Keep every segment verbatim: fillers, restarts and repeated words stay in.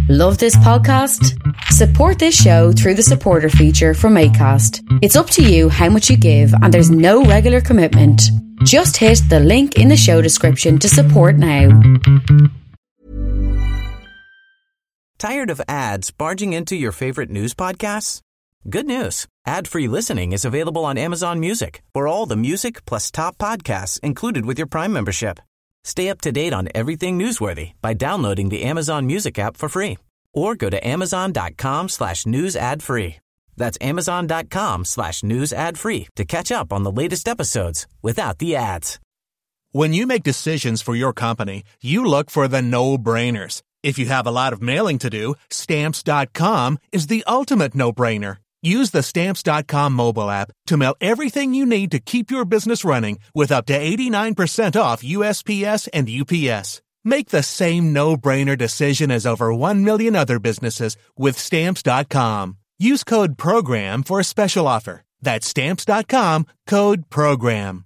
Love this podcast? Support this show through the supporter feature from Acast. It's up to you how much you give, and there's no regular commitment. Just hit the link in the show description to support now. Tired of ads barging into your favorite news podcasts? Good news. Ad-free listening is available on Amazon Music for all the music plus top podcasts included with your Prime membership. Stay up to date on everything newsworthy by downloading the Amazon Music app for free or go to amazon.com slash news ad free. That's amazon.com slash news ad free to catch up on the latest episodes without the ads. When you make decisions for your company, you look for the no-brainers. If you have a lot of mailing to do, Stamps dot com is the ultimate no-brainer. Use the Stamps dot com mobile app to mail everything you need to keep your business running with up to eighty-nine percent off U S P S and U P S. Make the same no-brainer decision as over one million other businesses with Stamps dot com. Use code PROGRAM for a special offer. That's Stamps dot com, code PROGRAM.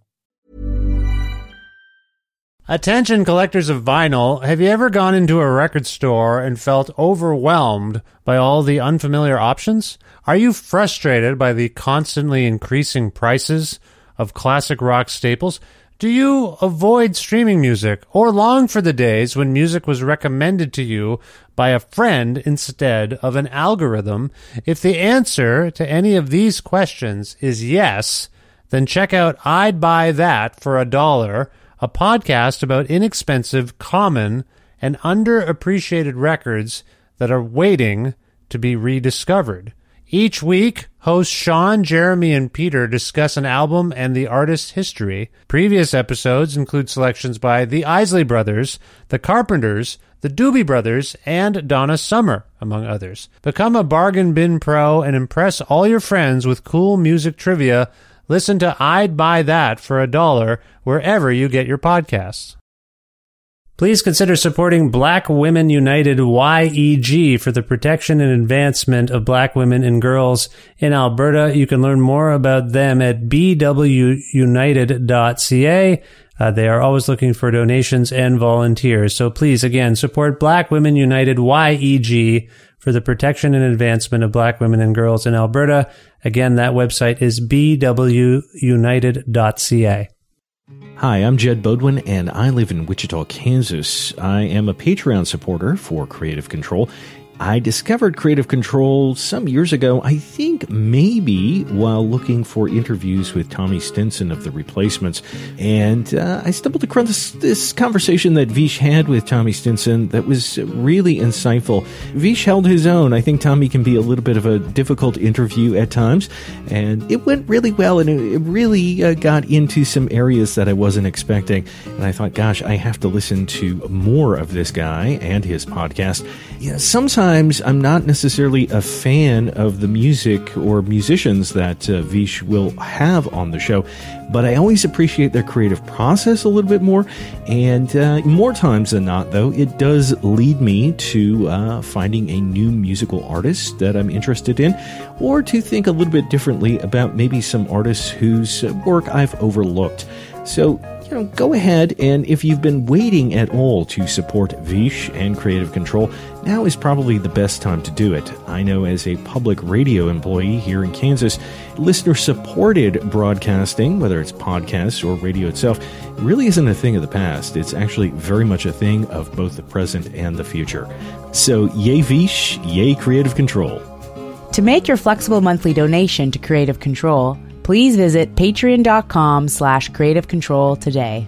Attention collectors of vinyl, have you ever gone into a record store and felt overwhelmed by all the unfamiliar options? Are you frustrated by the constantly increasing prices of classic rock staples? Do you avoid streaming music or long for the days when music was recommended to you by a friend instead of an algorithm? If the answer to any of these questions is yes, then check out I'd Buy That for a Dollar, a podcast about inexpensive, common, and underappreciated records that are waiting to be rediscovered. Each week, hosts Sean, Jeremy, and Peter discuss an album and the artist's history. Previous episodes include selections by the Isley Brothers, the Carpenters, the Doobie Brothers, and Donna Summer, among others. Become a bargain bin pro and impress all your friends with cool music trivia. Listen to I'd Buy That for a Dollar wherever you get your podcasts. Please consider supporting Black Women United Y E G for the protection and advancement of black women and girls in Alberta. You can learn more about them at b w united dot c a. Uh, they are always looking for donations and volunteers. So please, again, support Black Women United Y E G for the protection and advancement of black women and girls in Alberta. Again, that website is b w united dot c a. Hi, I'm Jed Bodwin, and I live in Wichita, Kansas. I am a Patreon supporter for Creative Control. I discovered Creative Control some years ago, I think maybe while looking for interviews with Tommy Stinson of The Replacements. And uh, I stumbled across this, this conversation that Vish had with Tommy Stinson that was really insightful. Vish held his own. I think Tommy can be a little bit of a difficult interview at times. And it went really well, and it, it really uh, got into some areas that I wasn't expecting. And I thought, gosh, I have to listen to more of this guy and his podcast. Yeah, sometimes I'm not necessarily a fan of the music or musicians that uh, Vish will have on the show, but I always appreciate their creative process a little bit more. And uh, more times than not, though, it does lead me to uh, finding a new musical artist that I'm interested in, or to think a little bit differently about maybe some artists whose work I've overlooked. So, you know, go ahead, and if you've been waiting at all to support Vish and Creative Control, now is probably the best time to do it. I know as a public radio employee here in Kansas, listener-supported broadcasting, whether it's podcasts or radio itself, really isn't a thing of the past. It's actually very much a thing of both the present and the future. So, yay Vish, yay Creative Control. To make your flexible monthly donation to Creative Control, please visit patreon.com slash creative control today.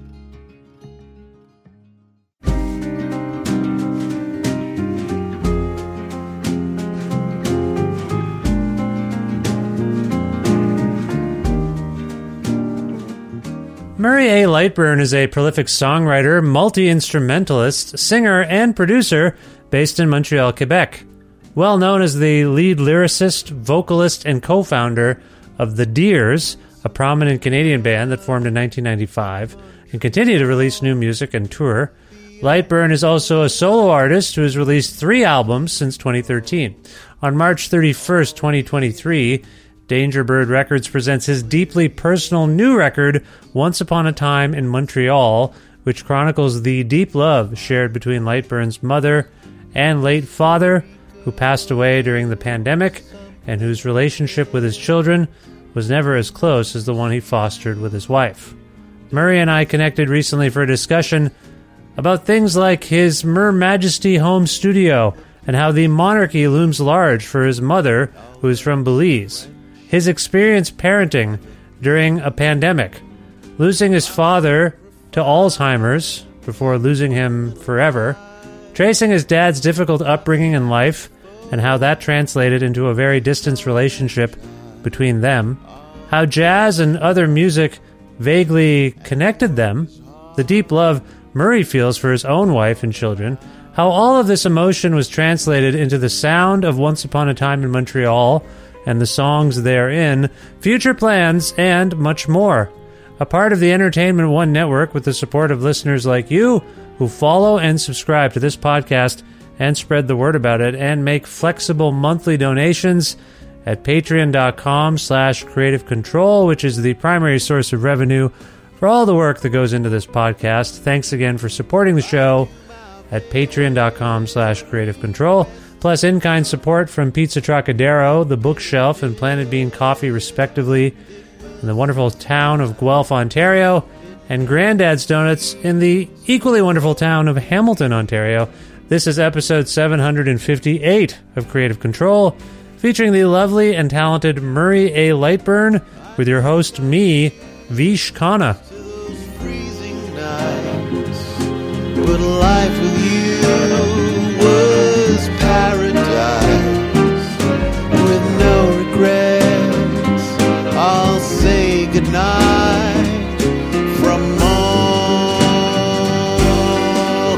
Murray A. Lightburn is a prolific songwriter, multi-instrumentalist, singer, and producer based in Montreal, Quebec. Well known as the lead lyricist, vocalist, and co-founder of The Deers, a prominent Canadian band that formed in nineteen ninety-five, and continue to release new music and tour. Lightburn is also a solo artist who has released three albums since twenty thirteen. On March thirty-first, twenty twenty-three, Danger Bird Records presents his deeply personal new record, Once Upon a Time in Montreal, which chronicles the deep love shared between Lightburn's mother and late father, who passed away during the pandemic, and whose relationship with his children was never as close as the one he fostered with his wife. Murray and I connected recently for a discussion about things like his Mer Majesty home studio and how the monarchy looms large for his mother, who is from Belize, his experience parenting during a pandemic, losing his father to Alzheimer's before losing him forever, tracing his dad's difficult upbringing in life and how that translated into a very distant relationship between them, how jazz and other music vaguely connected them, the deep love Murray feels for his own wife and children, how all of this emotion was translated into the sound of Once Upon a Time in Montreal and the songs therein, future plans, and much more. A part of the Entertainment One network with the support of listeners like you who follow and subscribe to this podcast and spread the word about it and make flexible monthly donations at patreon.com slash creative control, which is the primary source of revenue for all the work that goes into this podcast. Thanks again for supporting the show at patreon.com slash creative control, plus in-kind support from Pizza Trocadero, The Bookshelf, and Planet Bean Coffee, respectively, in the wonderful town of Guelph, Ontario, and Grandad's Donuts in the equally wonderful town of Hamilton, Ontario. This is episode seven hundred fifty-eight of Creative Control, featuring the lovely and talented Murray A. Lightburn, with your host, me, Vish Khanna. But life with you was paradise, with no regrets. I'll say goodnight from all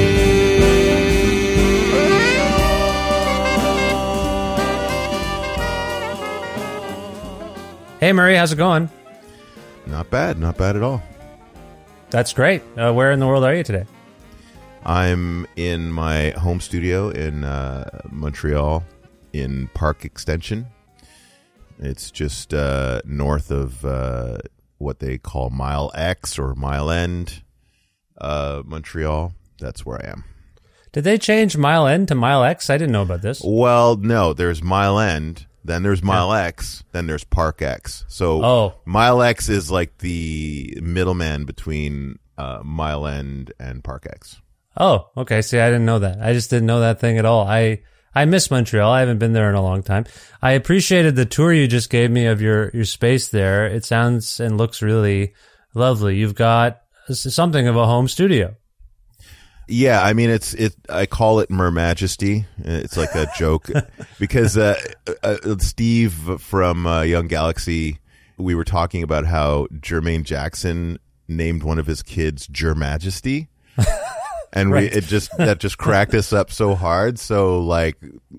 Hey, Murray, how's it going? Not bad, not bad at all. That's great. Uh, where in the world are you today? I'm in my home studio in uh, Montreal in Park Extension. It's just uh, north of uh, what they call Mile X or Mile End, uh, Montreal. That's where I am. Did they change Mile End to Mile X? I didn't know about this. Well, no, there's Mile End, then there's Mile yeah. X, then there's Park X. So oh. Mile X is like the middleman between uh, Mile End and Park X. Oh, okay. See, I didn't know that. I just didn't know that thing at all. I I miss Montreal. I haven't been there in a long time. I appreciated the tour you just gave me of your, your space there. It sounds and looks really lovely. You've got something of a home studio. Yeah, I mean, it's it. I call it Mer Majesty. It's like a joke because uh, uh, Steve from uh, Young Galaxy, we were talking about how Jermaine Jackson named one of his kids Jer Majesty. And right. we, it just, that just cracked us up so hard. So like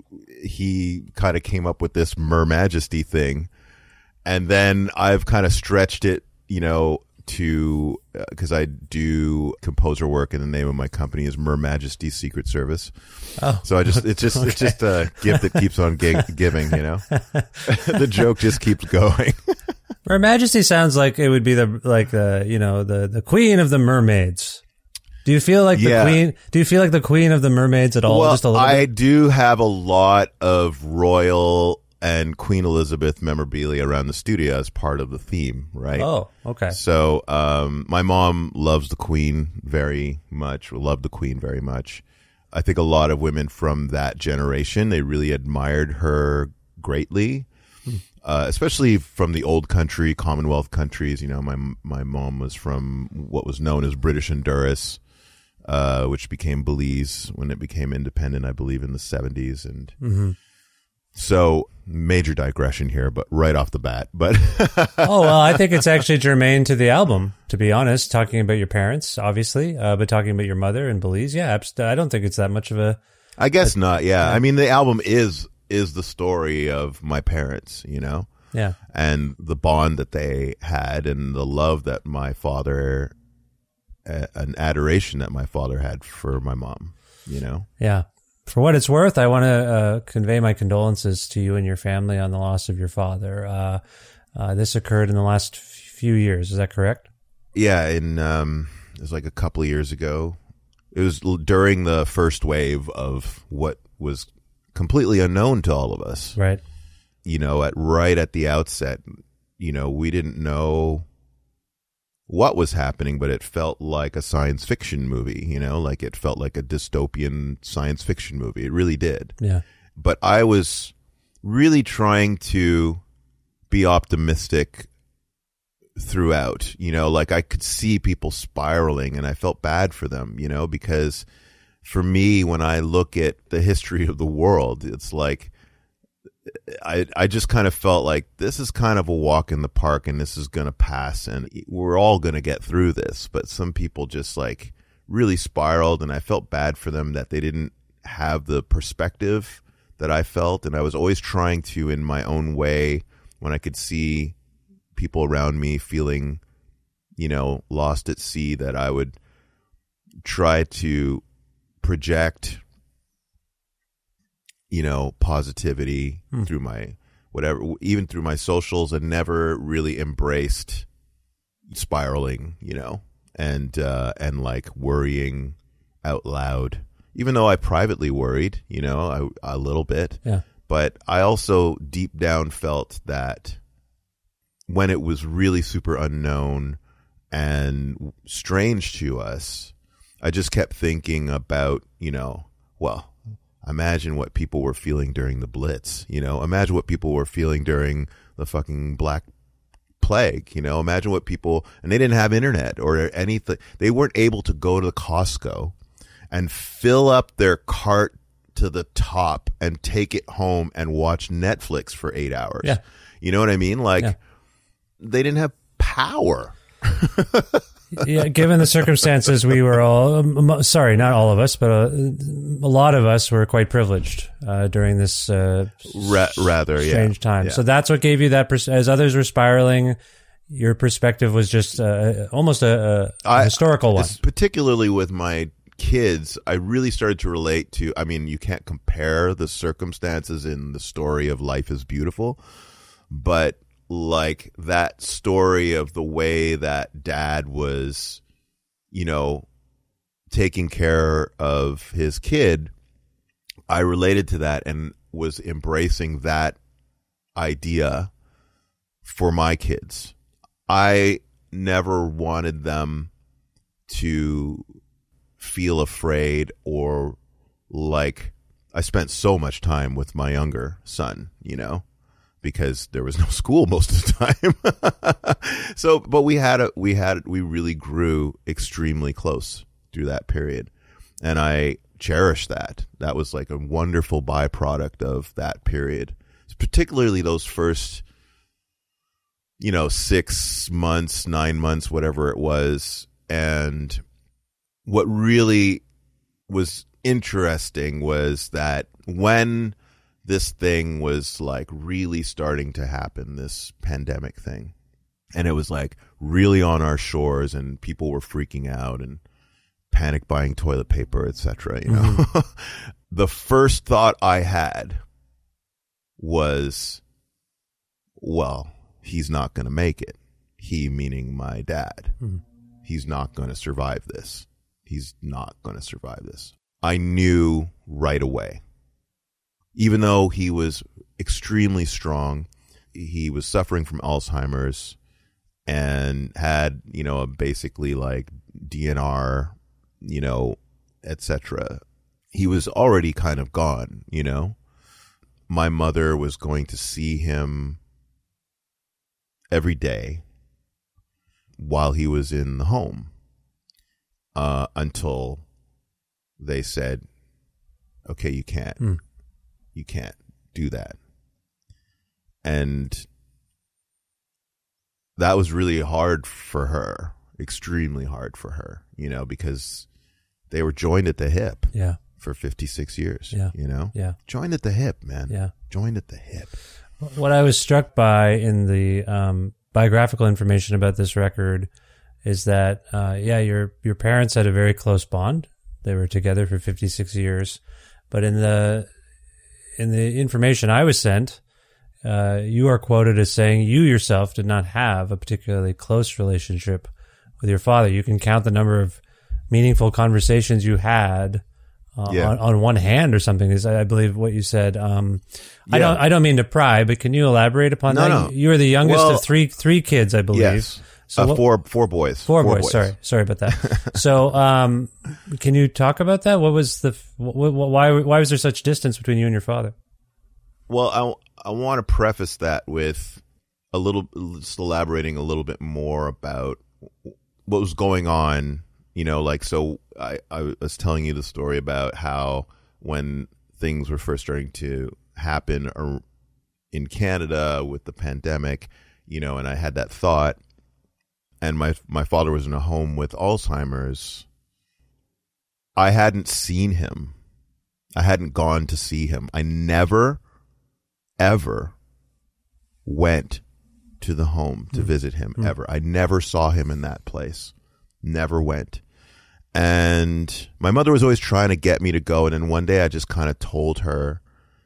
he kind of came up with this Mer Majesty thing. And then I've kind of stretched it, you know, to, uh, cause I do composer work and the name of my company is Mer Majesty Secret Service. Oh, so I just, it's just, okay. it's just a gift that keeps on gi- giving, you know, the joke just keeps going. Mer Majesty sounds like it would be the, like the, you know, the, the queen of the mermaids. Do you feel like the yeah. queen? Do you feel like the queen of the mermaids at all? Well, Just a little I bit? do have a lot of royal and Queen Elizabeth memorabilia around the studio as part of the theme, right? Oh, okay. So, um, my mom loves the Queen very much. Loved the Queen very much. I think a lot of women from that generation, they really admired her greatly. Hmm. Uh, especially from the old country, Commonwealth countries. You know, my my mom was from what was known as British Honduras. Uh, which became Belize when it became independent, I believe, in the seventies. And mm-hmm. so, major digression here, but right off the bat. But oh, well, I think it's actually germane to the album, to be honest, talking about your parents, obviously, uh, but talking about your mother in Belize. Yeah, I don't think it's that much of a... I guess a, not, yeah. yeah. I mean, the album is is the story of my parents, you know? Yeah. And the bond that they had and the love that my father... an adoration that my father had for my mom, you know? Yeah. For what it's worth, I want to uh, convey my condolences to you and your family on the loss of your father. Uh, uh, this occurred in the last few years. Is that correct? Yeah. In, um, it was like a couple of years ago. it was l- during the first wave of what was completely unknown to all of us. Right. You know, at right at the outset, you know, we didn't know what was happening, but it felt like a science fiction movie, you know, like it felt like a dystopian science fiction movie. It really did. Yeah. But I was really trying to be optimistic throughout, you know, like I could see people spiraling and I felt bad for them, you know, because for me, when I look at the history of the world, it's like, I I just kind of felt like this is kind of a walk in the park and this is going to pass and we're all going to get through this. But some people just like really spiraled and I felt bad for them that they didn't have the perspective that I felt. And I was always trying to, in my own way, when I could see people around me feeling, you know, lost at sea, that I would try to project, you know, positivity mm. through my whatever, even through my socials, and never really embraced spiraling, you know, and uh, and like worrying out loud. Even though I privately worried, you know, I, a little bit. Yeah. But I also deep down felt that when it was really super unknown and strange to us, I just kept thinking about, you know, well, imagine what people were feeling during the Blitz, you know, imagine what people were feeling during the fucking Black Plague, you know, imagine what people, and they didn't have internet or anything. They weren't able to go to the Costco and fill up their cart to the top and take it home and watch Netflix for eight hours. Yeah. You know what I mean? Like, yeah. They didn't have power. Yeah, given the circumstances, we were all, um, sorry, not all of us, but a, a lot of us were quite privileged uh, during this uh, Ra- rather strange yeah. time. Yeah. So that's what gave you that, pers- as others were spiraling, your perspective was just uh, almost a, a I, historical one. Particularly with my kids, I really started to relate to, I mean, you can't compare the circumstances in the story of Life is Beautiful, but like that story of the way that dad was, you know, taking care of his kid, I related to that and was embracing that idea for my kids. I never wanted them to feel afraid or like, I spent so much time with my younger son, you know, because there was no school most of the time. So, but we had a, we had, we really grew extremely close through that period. And I cherish that. That was like a wonderful byproduct of that period. Particularly those first, you know, six months, nine months, whatever it was. And what really was interesting was that when this thing was like really starting to happen, this pandemic thing, and it was like really on our shores and people were freaking out and panic buying toilet paper, et cetera, you know, mm-hmm. The first thought I had was, well, he's not going to make it. He meaning my dad. Mm-hmm. He's not going to survive this. He's not going to survive this. I knew right away. Even though he was extremely strong, he was suffering from Alzheimer's and had, you know, basically like D N R, you know, et cetera. He was already kind of gone, you know. My mother was going to see him every day while he was in the home uh, until they said, okay, you can't. Mm. You can't do that. And that was really hard for her, extremely hard for her, you know, because they were joined at the hip yeah. for fifty-six years, yeah. you know? Yeah. Joined at the hip, man. Yeah. Joined at the hip. What I was struck by in the um, biographical information about this record is that, uh, yeah, your your parents had a very close bond. They were together for fifty-six years. But in the in the information I was sent, uh, you are quoted as saying you yourself did not have a particularly close relationship with your father. You can count the number of meaningful conversations you had uh, Yeah. on, on one hand or something is, I believe, what you said. Um, I Yeah. don't, I don't mean to pry, but can you elaborate upon No, that? no. You were the youngest Well, of three, three kids, I believe. Yes. So uh, what- four four boys. Four, boys, Sorry, sorry about that. So, um, can you talk about that? What was the wh- wh- why? Why was there such distance between you and your father? Well, I I want to preface that with a little, just elaborating a little bit more about what was going on. You know, like so, I I was telling you the story about how when things were first starting to happen ar- in Canada with the pandemic, you know, and I had that thought. And my my father was in a home with Alzheimer's. I hadn't seen him. I hadn't gone to see him. I never, ever went to the home to mm. visit him, mm. ever. I never saw him in that place. Never went. And my mother was always trying to get me to go. And then one day I just kind of told her,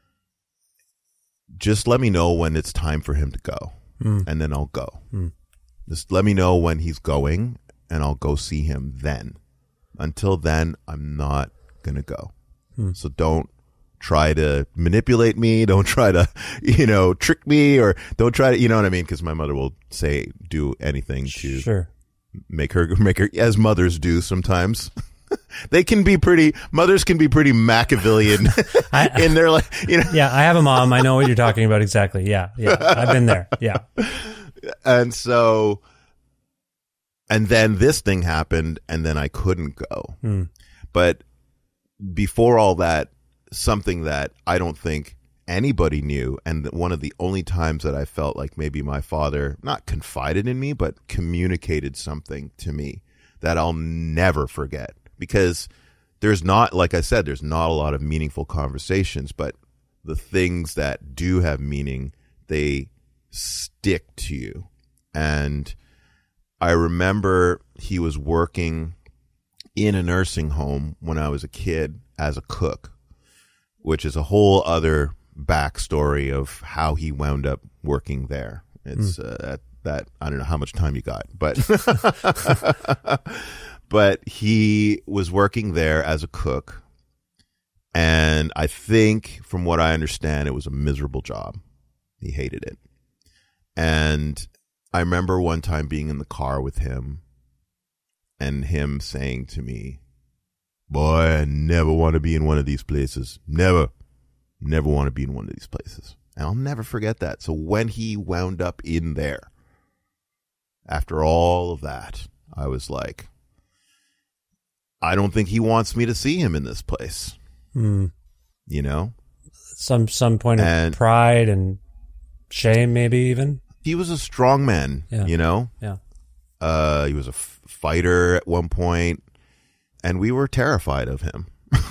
just let me know when it's time for him to go. Mm. And then I'll go. Mm. Just let me know when he's going, and I'll go see him then. Until then, I'm not going to go. Hmm. So don't try to manipulate me. Don't try to, you know, trick me, or don't try to, you know what I mean? Because my mother will say, do anything to sure. make her, make her, as mothers do sometimes. They can be pretty, mothers can be pretty Machiavellian I, in their, like, you know. Yeah, I have a mom. I know what you're talking about exactly. Yeah, yeah. I've been there. Yeah. And so, and then this thing happened, and then I couldn't go. Hmm. But before all that, something that I don't think anybody knew, and one of the only times that I felt like maybe my father not confided in me, but communicated something to me that I'll never forget. Because there's not, like I said, there's not a lot of meaningful conversations, but the things that do have meaning, they stick to you. And I remember he was working in a nursing home when I was a kid as a cook, which is a whole other backstory of how he wound up working there. It's mm. uh, that, that I don't know how much time you got, but but he was working there as a cook, and I think from what I understand, it was a miserable job. He hated it. And I remember one time being in the car with him and him saying to me, boy, I never want to be in one of these places. Never, never want to be in one of these places. And I'll never forget that. So when he wound up in there, after all of that, I was like, I don't think he wants me to see him in this place. Mm. You know? Some, some point and, of pride and shame, maybe even. He was a strong man, yeah. you know? Yeah. Uh, he was a f- fighter at one point, and we were terrified of him.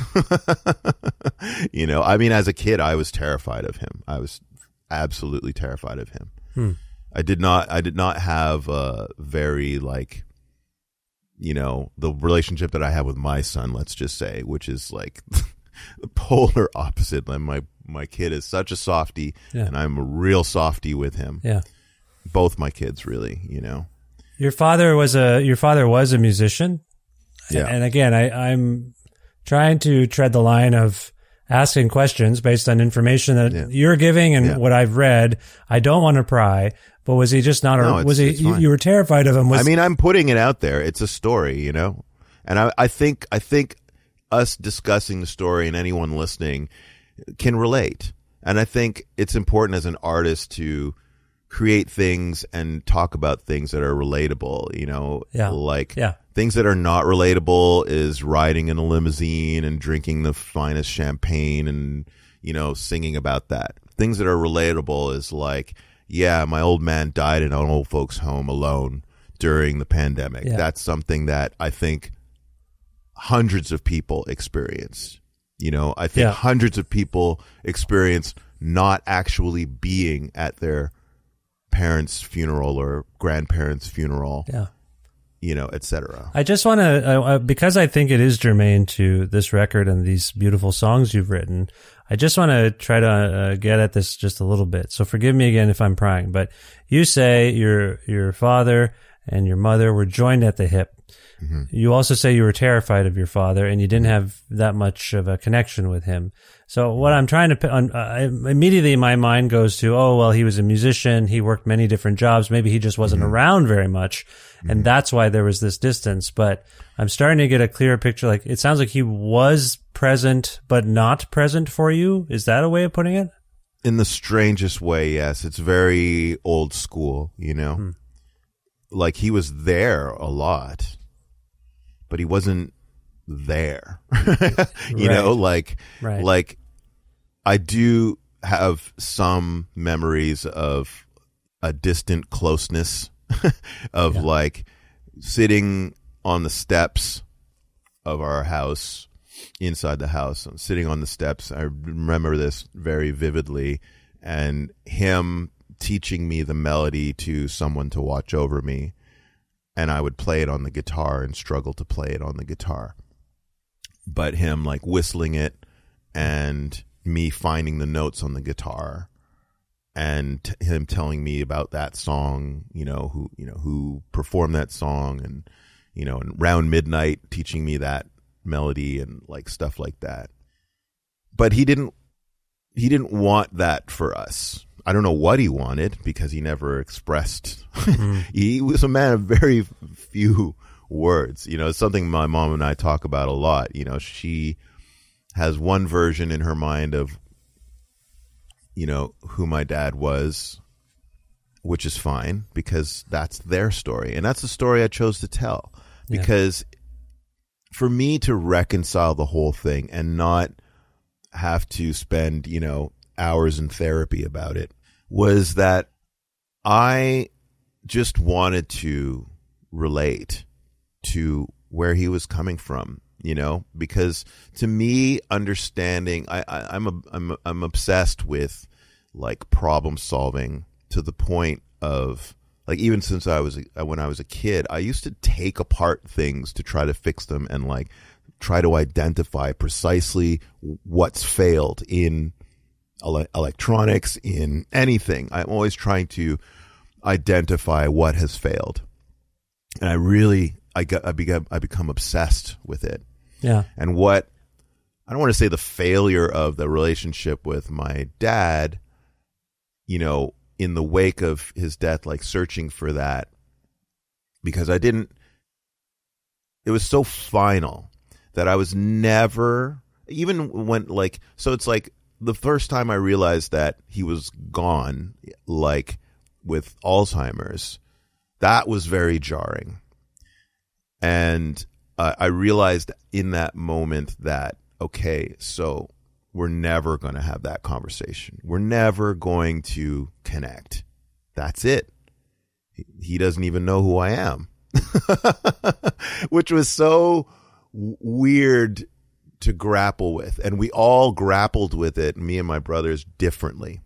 You know, I mean, as a kid, I was terrified of him. I was absolutely terrified of him. Hmm. I did not, I did not have a very, like, you know, the relationship that I have with my son, let's just say, which is like the polar opposite. Like my, my kid is such a softie, yeah. and I'm a real softie with him. Yeah. Both my kids, really, you know. Your father was a your father was a musician. Yeah. And again, I, I'm trying to tread the line of asking questions based on information that yeah. you're giving and yeah. what I've read. I don't want to pry, but was he just not a no, was he you, you were terrified of him? Was, I mean, I'm putting it out there. It's a story, you know. And I, I think I think us discussing the story and anyone listening can relate. And I think it's important as an artist to create things and talk about things that are relatable, you know, yeah. like yeah. things that are not relatable is riding in a limousine and drinking the finest champagne and, you know, singing about that. Things that are relatable is like, yeah, my old man died in an old folks home alone during the pandemic. Yeah. That's something that I think hundreds of people experienced. You know, I think yeah. hundreds of people experience not actually being at their parents' funeral or grandparents' funeral, yeah, you know, et cetera. I just want to, uh, because I think it is germane to this record and these beautiful songs you've written, I just want to try to uh, get at this just a little bit. So forgive me again if I'm prying, but you say your your father and your mother were joined at the hip. Mm-hmm. You also say you were terrified of your father and you didn't have that much of a connection with him. So what I'm trying to, uh, immediately my mind goes to, oh, well, he was a musician. He worked many different jobs. Maybe he just wasn't mm-hmm. around very much. Mm-hmm. And that's why there was this distance. But I'm starting to get a clearer picture. Like, it sounds like he was present, but not present for you. Is that a way of putting it? In the strangest way, yes. It's very old school, you know? Hmm. Like, he was there a lot, but he wasn't there. you right. know, like, right. like I do have some memories of a distant closeness of yeah. like sitting on the steps of our house, inside the house, I'm sitting on the steps. I remember this very vividly, and him teaching me the melody to someone to watch over me, and I would play it on the guitar and struggle to play it on the guitar. But him like whistling it and me finding the notes on the guitar and t- him telling me about that song, you know, who, you know, who performed that song, and, you know, and around midnight teaching me that melody and like stuff like that. But he didn't, he didn't want that for us. I don't know what he wanted, because he never expressed. Mm-hmm. He was a man of very few words. You know, it's something my mom and I talk about a lot. You know, she has one version in her mind of, you know, who my dad was, which is fine, because that's their story. And that's the story I chose to tell. Yeah. Because for me to reconcile the whole thing and not have to spend, you know, hours in therapy about it, was that I just wanted to relate to where he was coming from, you know, because to me, understanding, I, I, I'm, a, I'm, I'm obsessed with like problem solving to the point of like, even since I was, a, when I was a kid, I used to take apart things to try to fix them and like try to identify precisely what's failed in ele- electronics, in anything. I'm always trying to identify what has failed. And I really, I got, I become, I become obsessed with it. Yeah. And what, I don't want to say the failure of the relationship with my dad, you know, in the wake of his death, like searching for that, because I didn't, it was so final that I was never, even when like, so it's like the first time I realized that he was gone, like with Alzheimer's, that was very jarring. And uh, I realized in that moment that, okay, so we're never going to have that conversation. We're never going to connect. That's it. He doesn't even know who I am, which was so w- weird to grapple with. And we all grappled with it, me and my brothers, differently.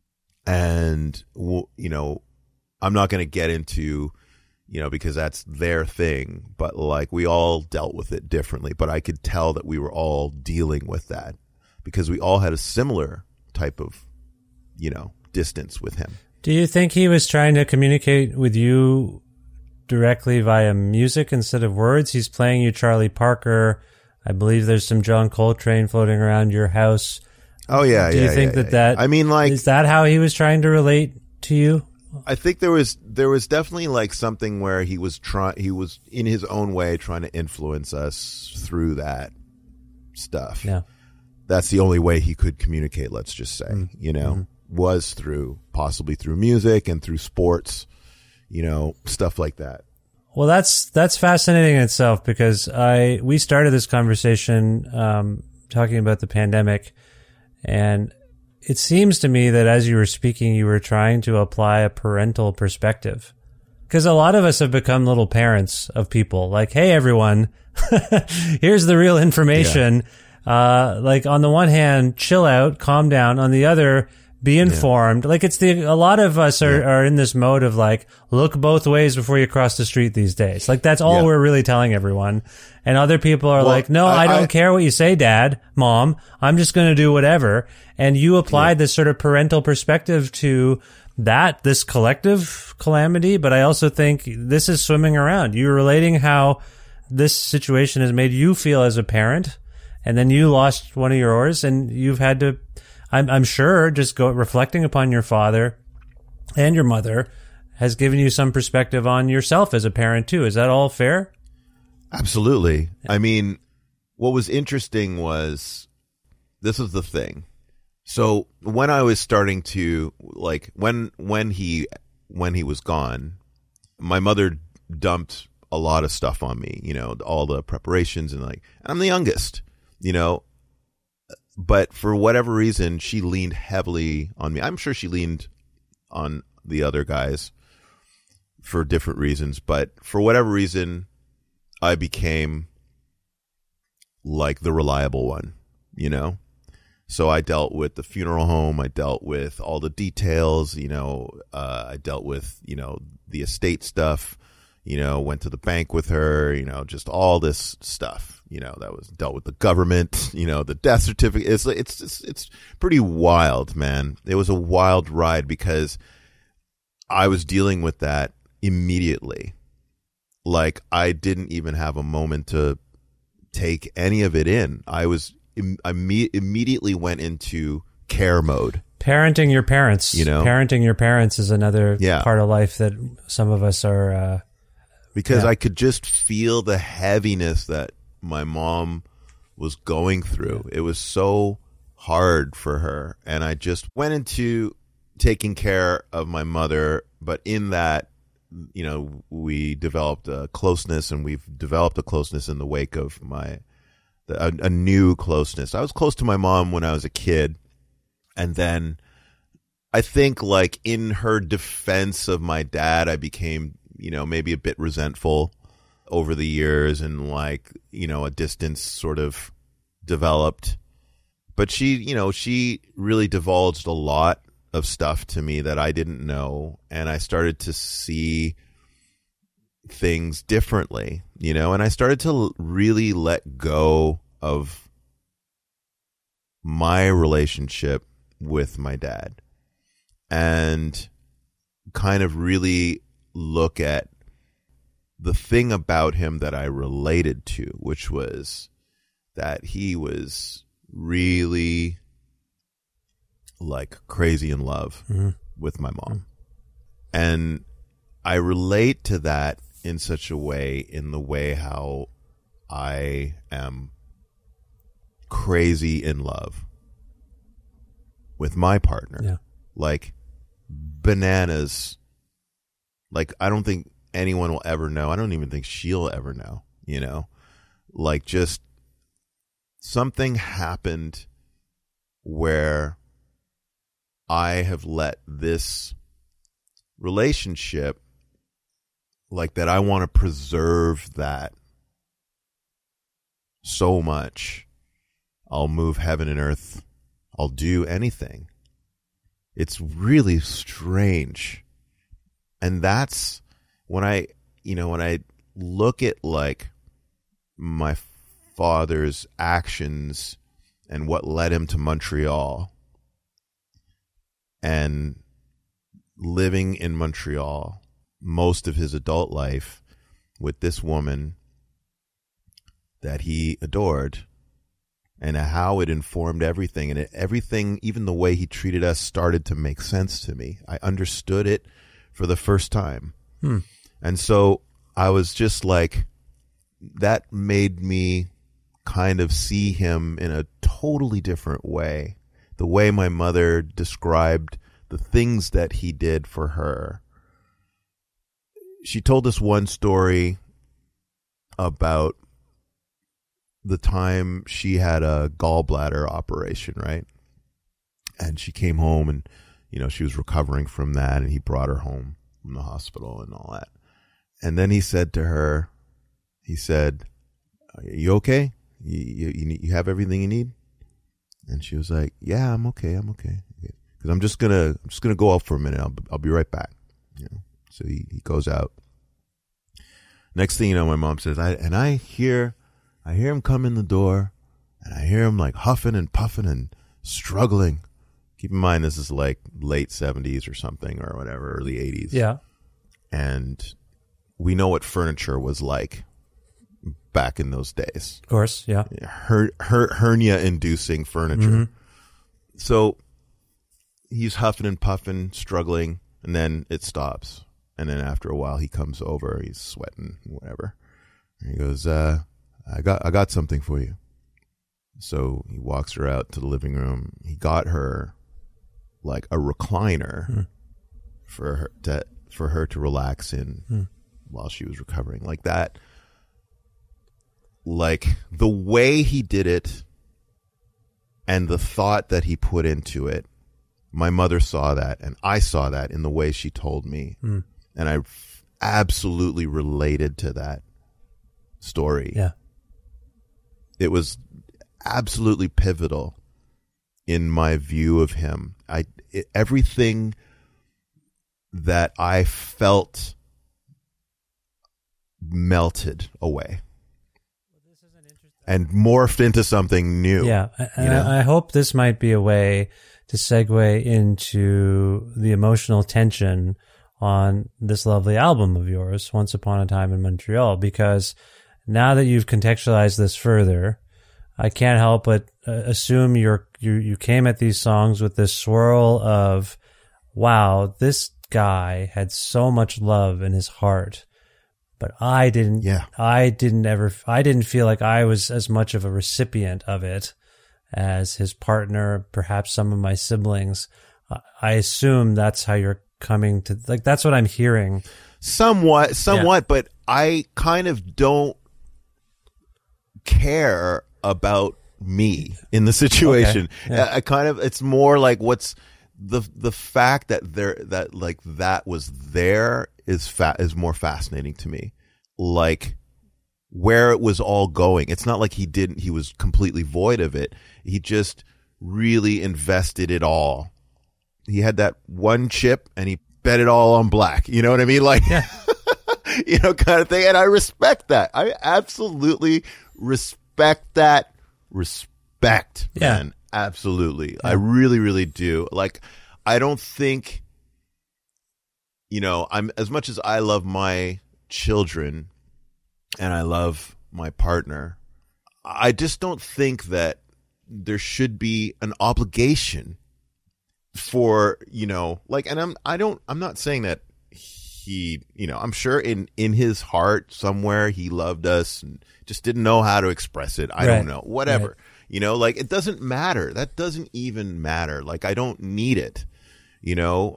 And, you know, I'm not going to get into, you know, because that's their thing, but like we all dealt with it differently. But I could tell that we were all dealing with that because we all had a similar type of, you know, distance with him. Do you think he was trying to communicate with you directly via music instead of words? He's playing you Charlie Parker. I believe there's some John Coltrane floating around your house. Oh, yeah, Do yeah. you think yeah, that yeah. that, I mean, like, is that how he was trying to relate to you? I think there was there was definitely like something where he was trying, he was in his own way trying to influence us through that stuff. Yeah. That's the only way he could communicate, let's just say, mm-hmm. you know, mm-hmm. was through, possibly through music and through sports, you know, stuff like that. Well, that's that's fascinating in itself because I we started this conversation um, talking about the pandemic, and it seems to me that as you were speaking, you were trying to apply a parental perspective. Because a lot of us have become little parents of people. Like, hey, everyone, here's the real information. Yeah. Uh, like, on the one hand, chill out, calm down. On the other, Be informed. Yeah. Like it's the, a lot of us are, yeah. are in this mode of like, look both ways before you cross the street these days. Like that's all yeah. we're really telling everyone. And other people are well, like, no, I, I don't I, care what you say, Dad, Mom. I'm just going to do whatever. And you apply yeah. this sort of parental perspective to that, this collective calamity. But I also think this is swimming around. You're relating how this situation has made you feel as a parent. And then you lost one of yours and you've had to, I'm, I'm sure just go reflecting upon your father and your mother has given you some perspective on yourself as a parent too. Is that all fair? Absolutely. I mean, what was interesting was this is the thing. So when I was starting to like when when he when he was gone, my mother dumped a lot of stuff on me, you know, all the preparations and like I'm the youngest, you know. But for whatever reason, she leaned heavily on me. I'm sure she leaned on the other guys for different reasons. But for whatever reason, I became like the reliable one, you know? So I dealt with the funeral home. I dealt with all the details, you know. Uh, I dealt with, you know, the estate stuff, you know, went to the bank with her, you know, just all this stuff. You know, that was dealt with the government, you know, the death certificate. It's, it's, it's, it's pretty wild, man. It was a wild ride because I was dealing with that immediately. Like I didn't even have a moment to take any of it in. I was, I me- immediately went into care mode. Parenting your parents, you know, parenting your parents is another yeah. part of life that some of us are, uh, because yeah. I could just feel the heaviness that my mom was going through. It was so hard for her. And I just went into taking care of my mother. But in that, you know, we developed a closeness and we've developed a closeness in the wake of my, a, a new closeness. I was close to my mom when I was a kid. And then I think like in her defense of my dad, I became, you know, maybe a bit resentful over the years and like, you know, a distance sort of developed. But she, you know, she really divulged a lot of stuff to me that I didn't know. And I started to see things differently, you know, and I started to really let go of my relationship with my dad and kind of really look at the thing about him that I related to, which was that he was really like crazy in love mm-hmm. with my mom. And I relate to that in such a way, in the way how I am crazy in love with my partner. Yeah. Like bananas. Like I don't think anyone will ever know. I don't even think she'll ever know, you know, like just something happened where I have let this relationship like that. I want to preserve that so much. I'll move heaven and earth. I'll do anything. It's really strange. And that's, when I, you know, when I look at like my father's actions and what led him to Montreal and living in Montreal most of his adult life with this woman that he adored and how it informed everything and it, everything, even the way he treated us started to make sense to me. I understood it for the first time. Hmm. And so I was just like, that made me kind of see him in a totally different way. The way my mother described the things that he did for her. She told us one story about the time she had a gallbladder operation, right? And she came home and, you know, she was recovering from that and he brought her home from the hospital and all that. And then he said to her, he said, "Are you okay? You, you, you have everything you need?" And she was like, "Yeah, I'm okay. I'm okay." because I'm just gonna I'm just gonna go out for a minute. I'll I'll be right back. You know, so he, he goes out. Next thing you know, my mom says, I and I hear I hear him come in the door, and I hear him like huffing and puffing and struggling. Keep in mind, this is like late seventies or something or whatever, early eighties. Yeah. And we know what furniture was like back in those days. Of course, yeah. Her, her, hernia-inducing furniture. Mm-hmm. So he's huffing and puffing, struggling, and then it stops. And then after a while, he comes over. He's sweating, whatever. And he goes, uh, I got, I got something for you. So he walks her out to the living room. He got her like a recliner mm. for her to for her to relax in mm. while she was recovering, like that. Like the way he did it and the thought that he put into it, my mother saw that, and I saw that in the way she told me, mm. and I f- absolutely related to that story. Yeah, it was absolutely pivotal in my view of him. I it, everything that I felt melted away and morphed into something new. Yeah, and you know? I, I hope this might be a way to segue into the emotional tension on this lovely album of yours, Once Upon a Time in Montreal, because now that you've contextualized this further, I can't help but uh, assume you're, you you came at these songs with this swirl of, wow, this guy had so much love in his heart, but I didn't. Yeah. I didn't ever. I didn't feel like I was as much of a recipient of it as his partner, perhaps some of my siblings. I assume that's how you're coming to. Like that's what I'm hearing. Somewhat, somewhat, yeah. But I kind of don't care about me in the situation. Okay. Yeah. I, I kind of, it's more like what's the the fact that there that like that was there is fa- is more fascinating to me. Like where it was all going. It's not like he didn't. He was completely void of it. He just really invested it all. He had that one chip and he bet it all on black. You know what I mean? Like, yeah. You know, kind of thing. And I respect that. I absolutely respect that. Respect, yeah. man. Absolutely. Yeah. I really, really do. Like, I don't think, you know, I'm as much as I love my children and I love my partner, I just don't think that there should be an obligation for, you know, like, and I'm, I don't, I'm not saying that he, you know, I'm sure in, in his heart somewhere he loved us and just didn't know how to express it. I right. don't know, whatever, right. You know, like it doesn't matter. That doesn't even matter. Like I don't need it, you know,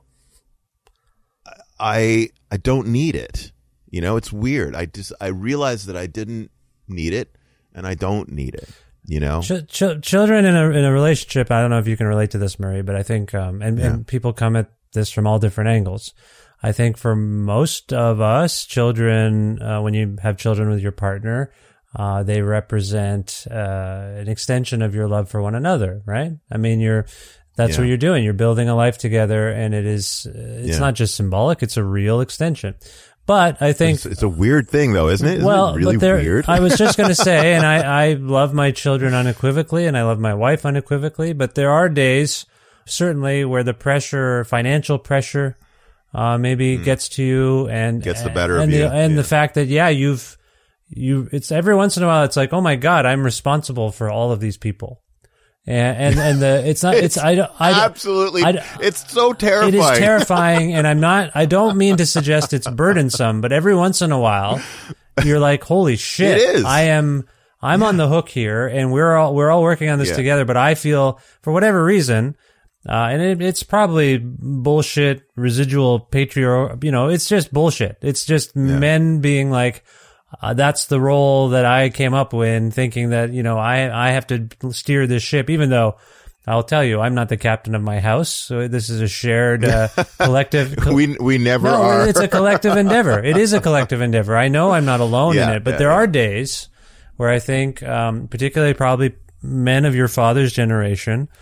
I, I don't need it. You know, it's weird. I just, I realized that I didn't need it and I don't need it. You know, ch- ch- children in a in a relationship. I don't know if you can relate to this, Murray, but I think, um, and, yeah. and people come at this from all different angles. I think for most of us, children, uh, when you have children with your partner, uh, they represent uh, an extension of your love for one another, right? I mean, you're that's yeah. what you're doing. You're building a life together, and it is it's yeah. not just symbolic; it's a real extension. But I think it's, it's a weird thing, though, isn't it? Isn't well, it really but there, weird? I was just going to say, and I, I love my children unequivocally, and I love my wife unequivocally. But there are days, certainly, where the pressure, financial pressure, uh, maybe mm. gets to you, and gets the better and of you, the, and yeah. the fact that yeah, you've you. It's every once in a while, it's like, oh my God, I'm responsible for all of these people. And, and, and the, it's not, it's, it's I don't, I absolutely, I, it's so terrifying. It is terrifying. And I'm not, I don't mean to suggest it's burdensome, but every once in a while, you're like, holy shit, it is. I am, I'm yeah. on the hook here and we're all, we're all working on this yeah. together, but I feel for whatever reason, uh, and it, it's probably bullshit, residual patriarch, you know, it's just bullshit. It's just yeah. men being like, Uh, that's the role that I came up with, thinking that, you know, I, I have to steer this ship, even though I'll tell you, I'm not the captain of my house. So this is a shared, uh, collective. Co- we, we never no, are. It's a collective endeavor. It is a collective endeavor. I know I'm not alone yeah, in it, but yeah, there yeah. are days where I think, um, particularly probably men of your father's generation,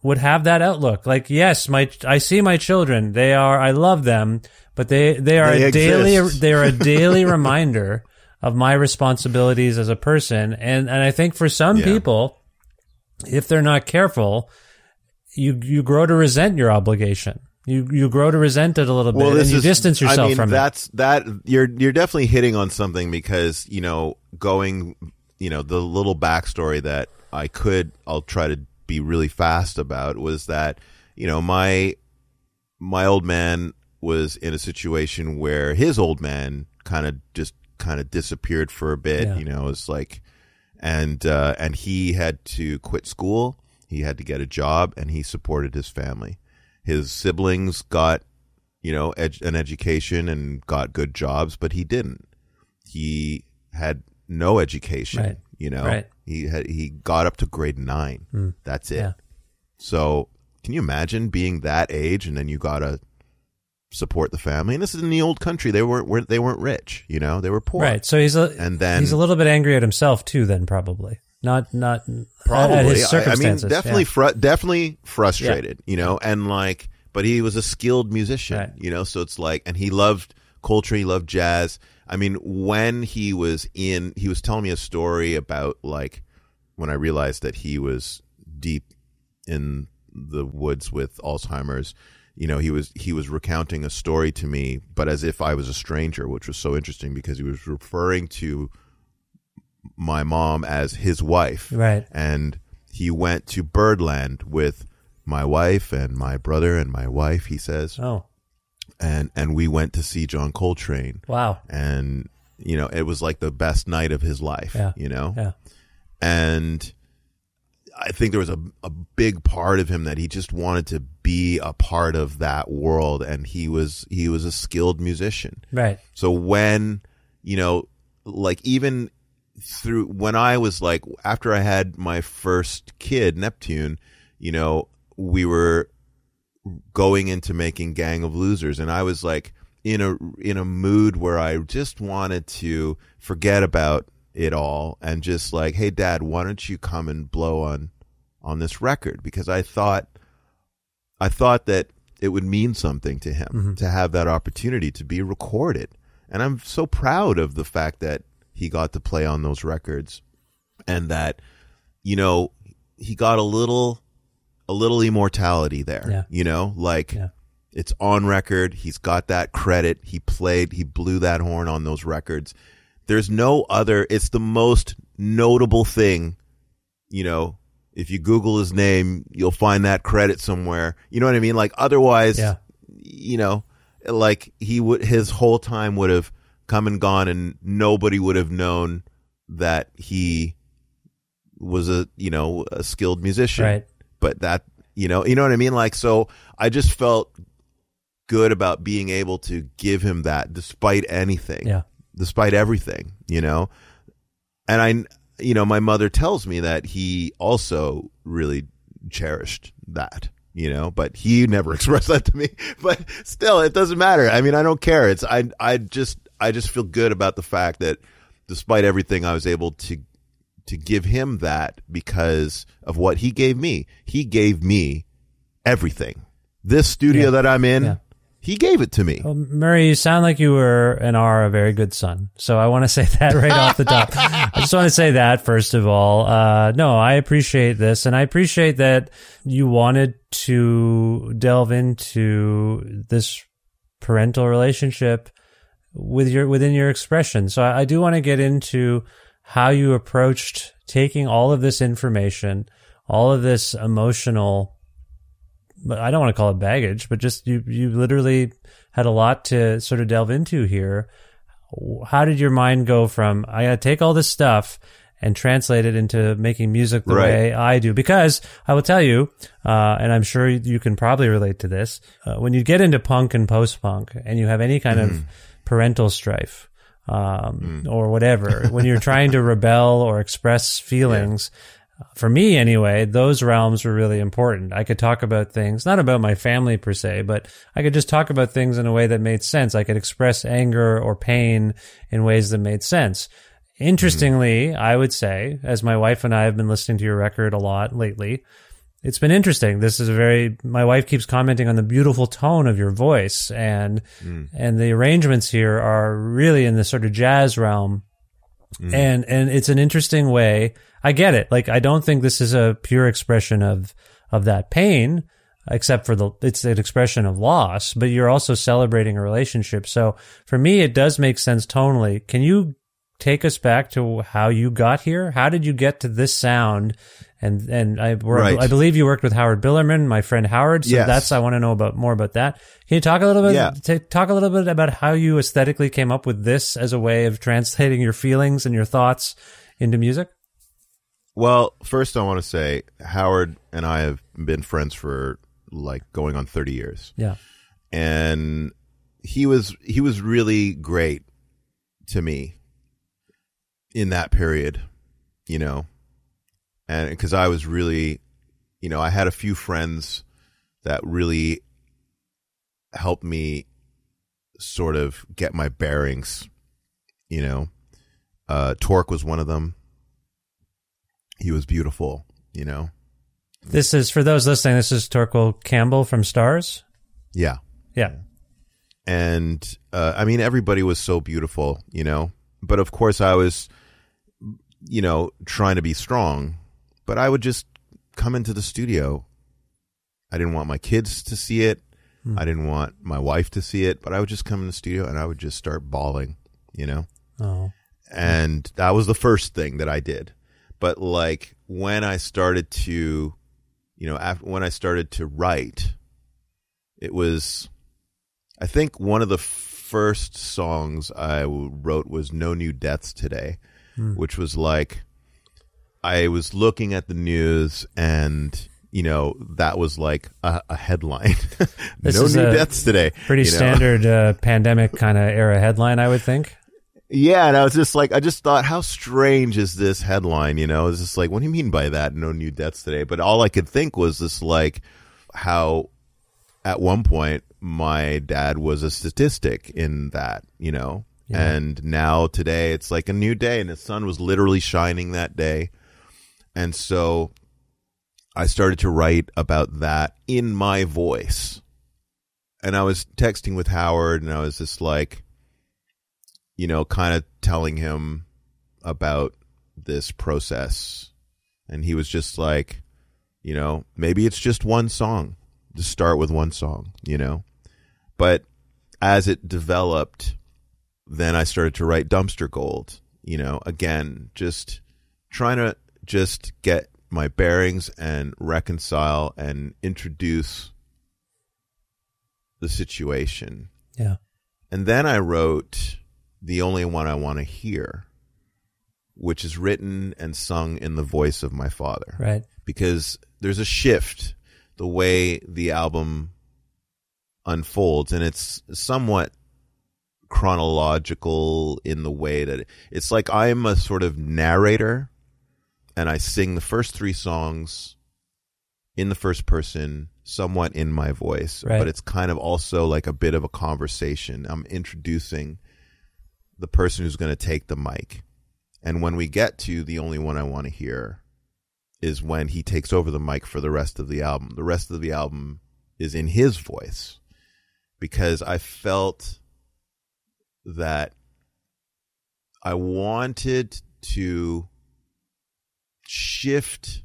would have that outlook. Like, yes, my I see my children. They are I love them, but they they are They a daily exist. they are a daily reminder of my responsibilities as a person. And and I think for some Yeah. people, if they're not careful, you you grow to resent your obligation. You you grow to resent it a little bit, Well, and this you is, distance yourself I mean, from it. that's that you're you're definitely hitting on something, because you know going you know the little backstory that I could I'll try to be really fast about was that you know my my old man was in a situation where his old man kind of just kind of disappeared for a bit. Yeah. You know, it's like and uh, and he had to quit school. He had to get a job, and he supported his family. His siblings got, you know, ed- an education and got good jobs, but he didn't. He had no education, Right. you know. Right. He had he got up to grade nine. Mm. That's it. Yeah. So, can you imagine being that age and then you gotta support the family? And this is in the old country. They weren't were, they weren't rich, you know. They were poor. Right. So he's a And then he's a little bit angry at himself too. Then probably not not Probably. at his I- I mean, circumstances. definitely, Yeah. fru- definitely frustrated, you know, and like, but he was a skilled musician, Right. you know, so it's like, and he loved Coltrane, he loved jazz. I mean, when he was in, he was telling me a story about like, when I realized that he was deep in the woods with Alzheimer's, you know, he was, he was recounting a story to me, but as if I was a stranger, which was so interesting because he was referring to my mom as his wife. Right. And he went to Birdland with my wife and my brother and my wife, he says. Oh, And and we went to see John Coltrane. wow. And, you know, it was like the best night of his life, Yeah. you know? Yeah. And I think there was a, a big part of him that he just wanted to be a part of that world. And he was, he was a skilled musician. Right. So when, you know, like even through when I was like, after I had my first kid, Neptune, you know, we were going into making Gang of Losers, and I was like in a, in a mood where I just wanted to forget about it all and just like, hey Dad, why don't you come and blow on, on this record? Because I thought, I thought that it would mean something to him Mm-hmm. to have that opportunity to be recorded. And I'm so proud of the fact that he got to play on those records, and that, you know, he got a little, a little immortality there, Yeah. you know, like Yeah. it's on record. He's got that credit. He played, he blew that horn on those records. There's no other, it's the most notable thing, you know, if you Google his name, you'll find that credit somewhere. You know what I mean? Like otherwise, Yeah. you know, like he would, his whole time would have come and gone, and nobody would have known that he was a, you know, a skilled musician. Right. But that, you know, you know what I mean? Like, so I just felt good about being able to give him that despite anything, Yeah. despite everything, you know? And I, you know, my mother tells me that he also really cherished that, you know, but he never expressed that to me. But still, it doesn't matter. I mean, I don't care. It's, I, I just, I just feel good about the fact that despite everything, I was able to, to give him that because of what he gave me. He gave me everything. This studio Yeah. that I'm in, Yeah. he gave it to me. Well, Murray, you sound like you were and are a very good son. So I want to say that right off the top. I just want to say that, first of all. Uh, no, I appreciate this. And I appreciate that you wanted to delve into this parental relationship with your within your expression. So I, I do want to get into how you approached taking all of this information, all of this emotional, but I don't want to call it baggage, but just you, you literally had a lot to sort of delve into here. How did your mind go from, I got to take all this stuff and translate it into making music the Right. way I do? Because I will tell you, uh, and I'm sure you can probably relate to this, uh, when you get into punk and post-punk and you have any kind Mm-hmm. of parental strife, um, Mm. or whatever, when you're trying to rebel or express feelings, for me anyway, those realms were really important. I could talk about things, not about my family per se, but I could just talk about things in a way that made sense. I could express anger or pain in ways that made sense. Interestingly, I would say, as my wife and I have been listening to your record a lot lately, it's been interesting. This is a very, my wife keeps commenting on the beautiful tone of your voice, and, mm. and the arrangements here are really in the sort of jazz realm. Mm. And, and it's an interesting way. I get it. Like, I don't think this is a pure expression of, of that pain, except for the, it's an expression of loss, but you're also celebrating a relationship. So for me, it does make sense tonally. Can you take us back to how you got here? How did you get to this sound? And, and I, right. I believe you worked with Howard Billerman, my friend Howard. So yes. that's, I want to know about more about that. Can you talk a little bit, yeah. t- talk a little bit about how you aesthetically came up with this as a way of translating your feelings and your thoughts into music? Well, first I want to say Howard and I have been friends for like going on thirty years. Yeah. And he was, he was really great to me in that period, you know, and because I was really, you know, I had a few friends that really helped me sort of get my bearings, you know. Uh, Torque was one of them. He was beautiful, you know. This is, for those listening, this is Torquil Campbell from Stars. Yeah. Yeah. And, uh, I mean, everybody was so beautiful, you know. But, of course, I was, you know, trying to be strong. But I would just come into the studio. I didn't want my kids to see it. Hmm. I didn't want my wife to see it. But I would just come in the studio and I would just start bawling, you know. Oh. And that was the first thing that I did. But, like, when I started to, you know, after, when I started to write, it was, I think one of the first songs I wrote was No New Deaths Today, mm. which was like, I was looking at the news and, you know, that was like a, a headline. No new deaths today. Pretty you know? standard uh, pandemic kind of era headline, I would think. Yeah, and I was just like, I just thought, how strange is this headline, you know? It's just like, what do you mean by that? No new deaths today. But all I could think was this, like, how at one point my dad was a statistic in that, you know? Yeah. And now today it's like a new day, and the sun was literally shining that day. And so I started to write about that in my voice. And I was texting with Howard, and I was just like, you know, kind of telling him about this process. And he was just like, you know, maybe it's just one song. Just start with one song, you know. But as it developed, then I started to write Dumpster Gold, you know, again, just trying to just get my bearings and reconcile and introduce the situation. Yeah. And then I wrote The Only One I Want to Hear, which is written and sung in the voice of my father. Right. Because there's a shift the way the album unfolds, and it's somewhat chronological in the way that it, it's like I'm a sort of narrator, and I sing the first three songs in the first person, somewhat in my voice, right. But it's kind of also like a bit of a conversation. I'm introducing the person who's going to take the mic. And when we get to The Only One I Want to Hear is when he takes over the mic for the rest of the album. The rest of the album is in his voice, because I felt that I wanted to shift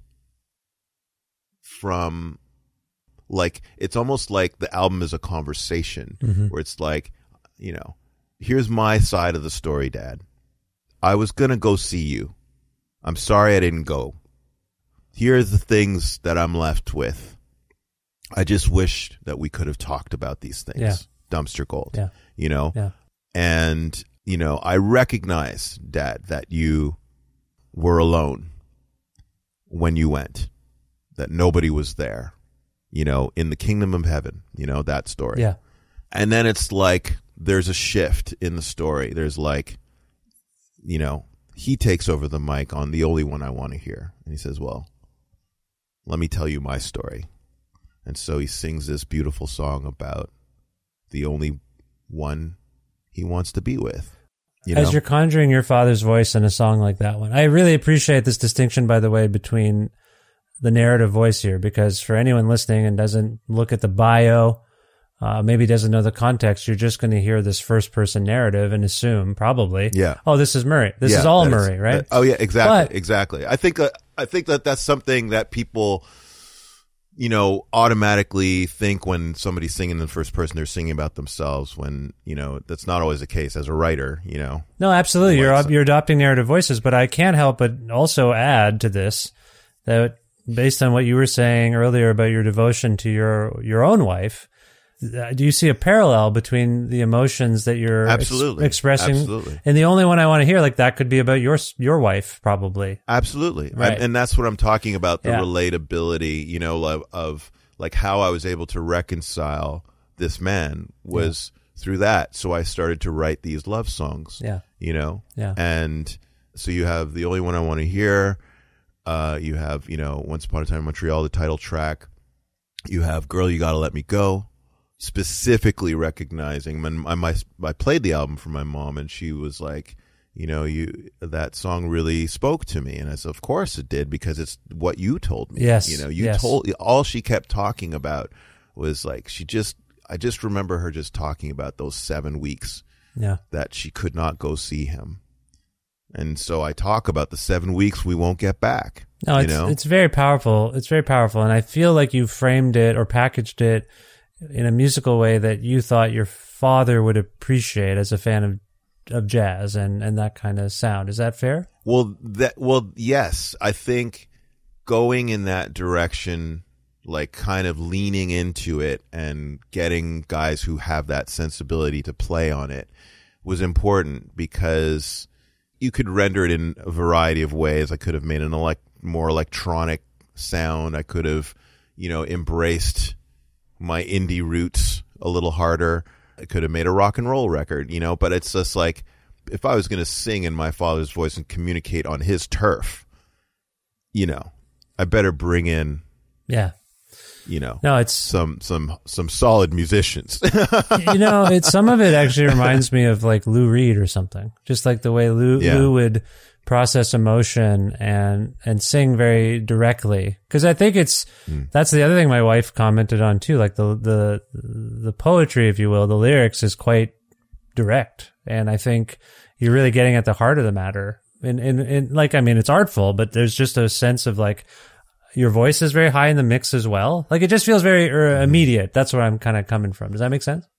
from, like, it's almost like the album is a conversation, mm-hmm. where it's like, you know, here's my side of the story, Dad. I was going to go see you. I'm sorry I didn't go. Here's the things that I'm left with. I just wish that we could have talked about these things. Yeah. Dumpster Gold. Yeah. You know? Yeah. And, you know, I recognize, Dad, that you were alone when you went, that nobody was there, you know, in the kingdom of heaven, you know, that story. Yeah. And then it's like there's a shift in the story. There's like, you know, he takes over the mic on The Only One I Want to Hear. And he says, well, let me tell you my story. And so he sings this beautiful song about the only one he wants to be with. You know? As you're conjuring your father's voice in a song like that one, I really appreciate this distinction, by the way, between the narrative voice here, because for anyone listening and doesn't look at the bio, uh, maybe doesn't know the context, you're just going to hear this first person narrative and assume probably, Yeah. oh, this is Murray. This Yeah, is all that Murray, right? that- oh yeah, exactly, But- exactly. I think that I think that that's something that people, you know, automatically think when somebody's singing in the first person, they're singing about themselves. When you know that's not always the case as a writer. You know, No, absolutely. You're Voice. you're adopting narrative voices, but I can't help but also add to this that based on what you were saying earlier about your devotion to your your own wife, uh, do you see a parallel between the emotions that you're ex- Absolutely. expressing? Absolutely. And the only one I want to hear, like that could be about your your wife, probably. absolutely, Right. and, and that's what I'm talking about. The Yeah. relatability, you know, of, of like how I was able to reconcile this man was through that. So I started to write these love songs. Yeah. You know, Yeah. and so you have The Only One I Want to Hear. Uh, you have, you know, Once Upon a Time in Montreal, the title track. You have Girl, You Gotta Let Me Go, specifically recognizing when I, my, I played the album for my mom, and she was like, you know, you that song really spoke to me. And I said, of course it did, because it's what you told me. Yes, You know, you yes. told, all she kept talking about was like, she just, I just remember her just talking about those seven weeks Yeah. that she could not go see him. And so I talk about the seven weeks we won't get back. No, you it's know? it's very powerful. It's very powerful, and I feel like you framed it or packaged it in a musical way that you thought your father would appreciate as a fan of of jazz and and that kind of sound. Is that fair? Well, that well, yes, I think going in that direction, like kind of leaning into it and getting guys who have that sensibility to play on it was important, because you could render it in a variety of ways. I could have made an elect more electronic sound. I could have, you know, embraced my indie roots a little harder. I could have made a rock and roll record, you know, but it's just like, if I was going to sing in my father's voice and communicate on his turf, you know, I better bring in, Yeah. you know, No, it's some some some solid musicians. you know, it's some of it actually reminds me of like Lou Reed or something. Just like the way Lou Yeah. Lou would process emotion and and sing very directly. Because I think it's Mm. that's the other thing my wife commented on too. Like the the the poetry, if you will, the lyrics is quite direct, and I think you're really getting at the heart of the matter. And and, and like I mean, it's artful, but there's just a sense of like your voice is very high in the mix as well. Like it just feels very uh, immediate. That's where I'm kind of coming from. Does that make sense?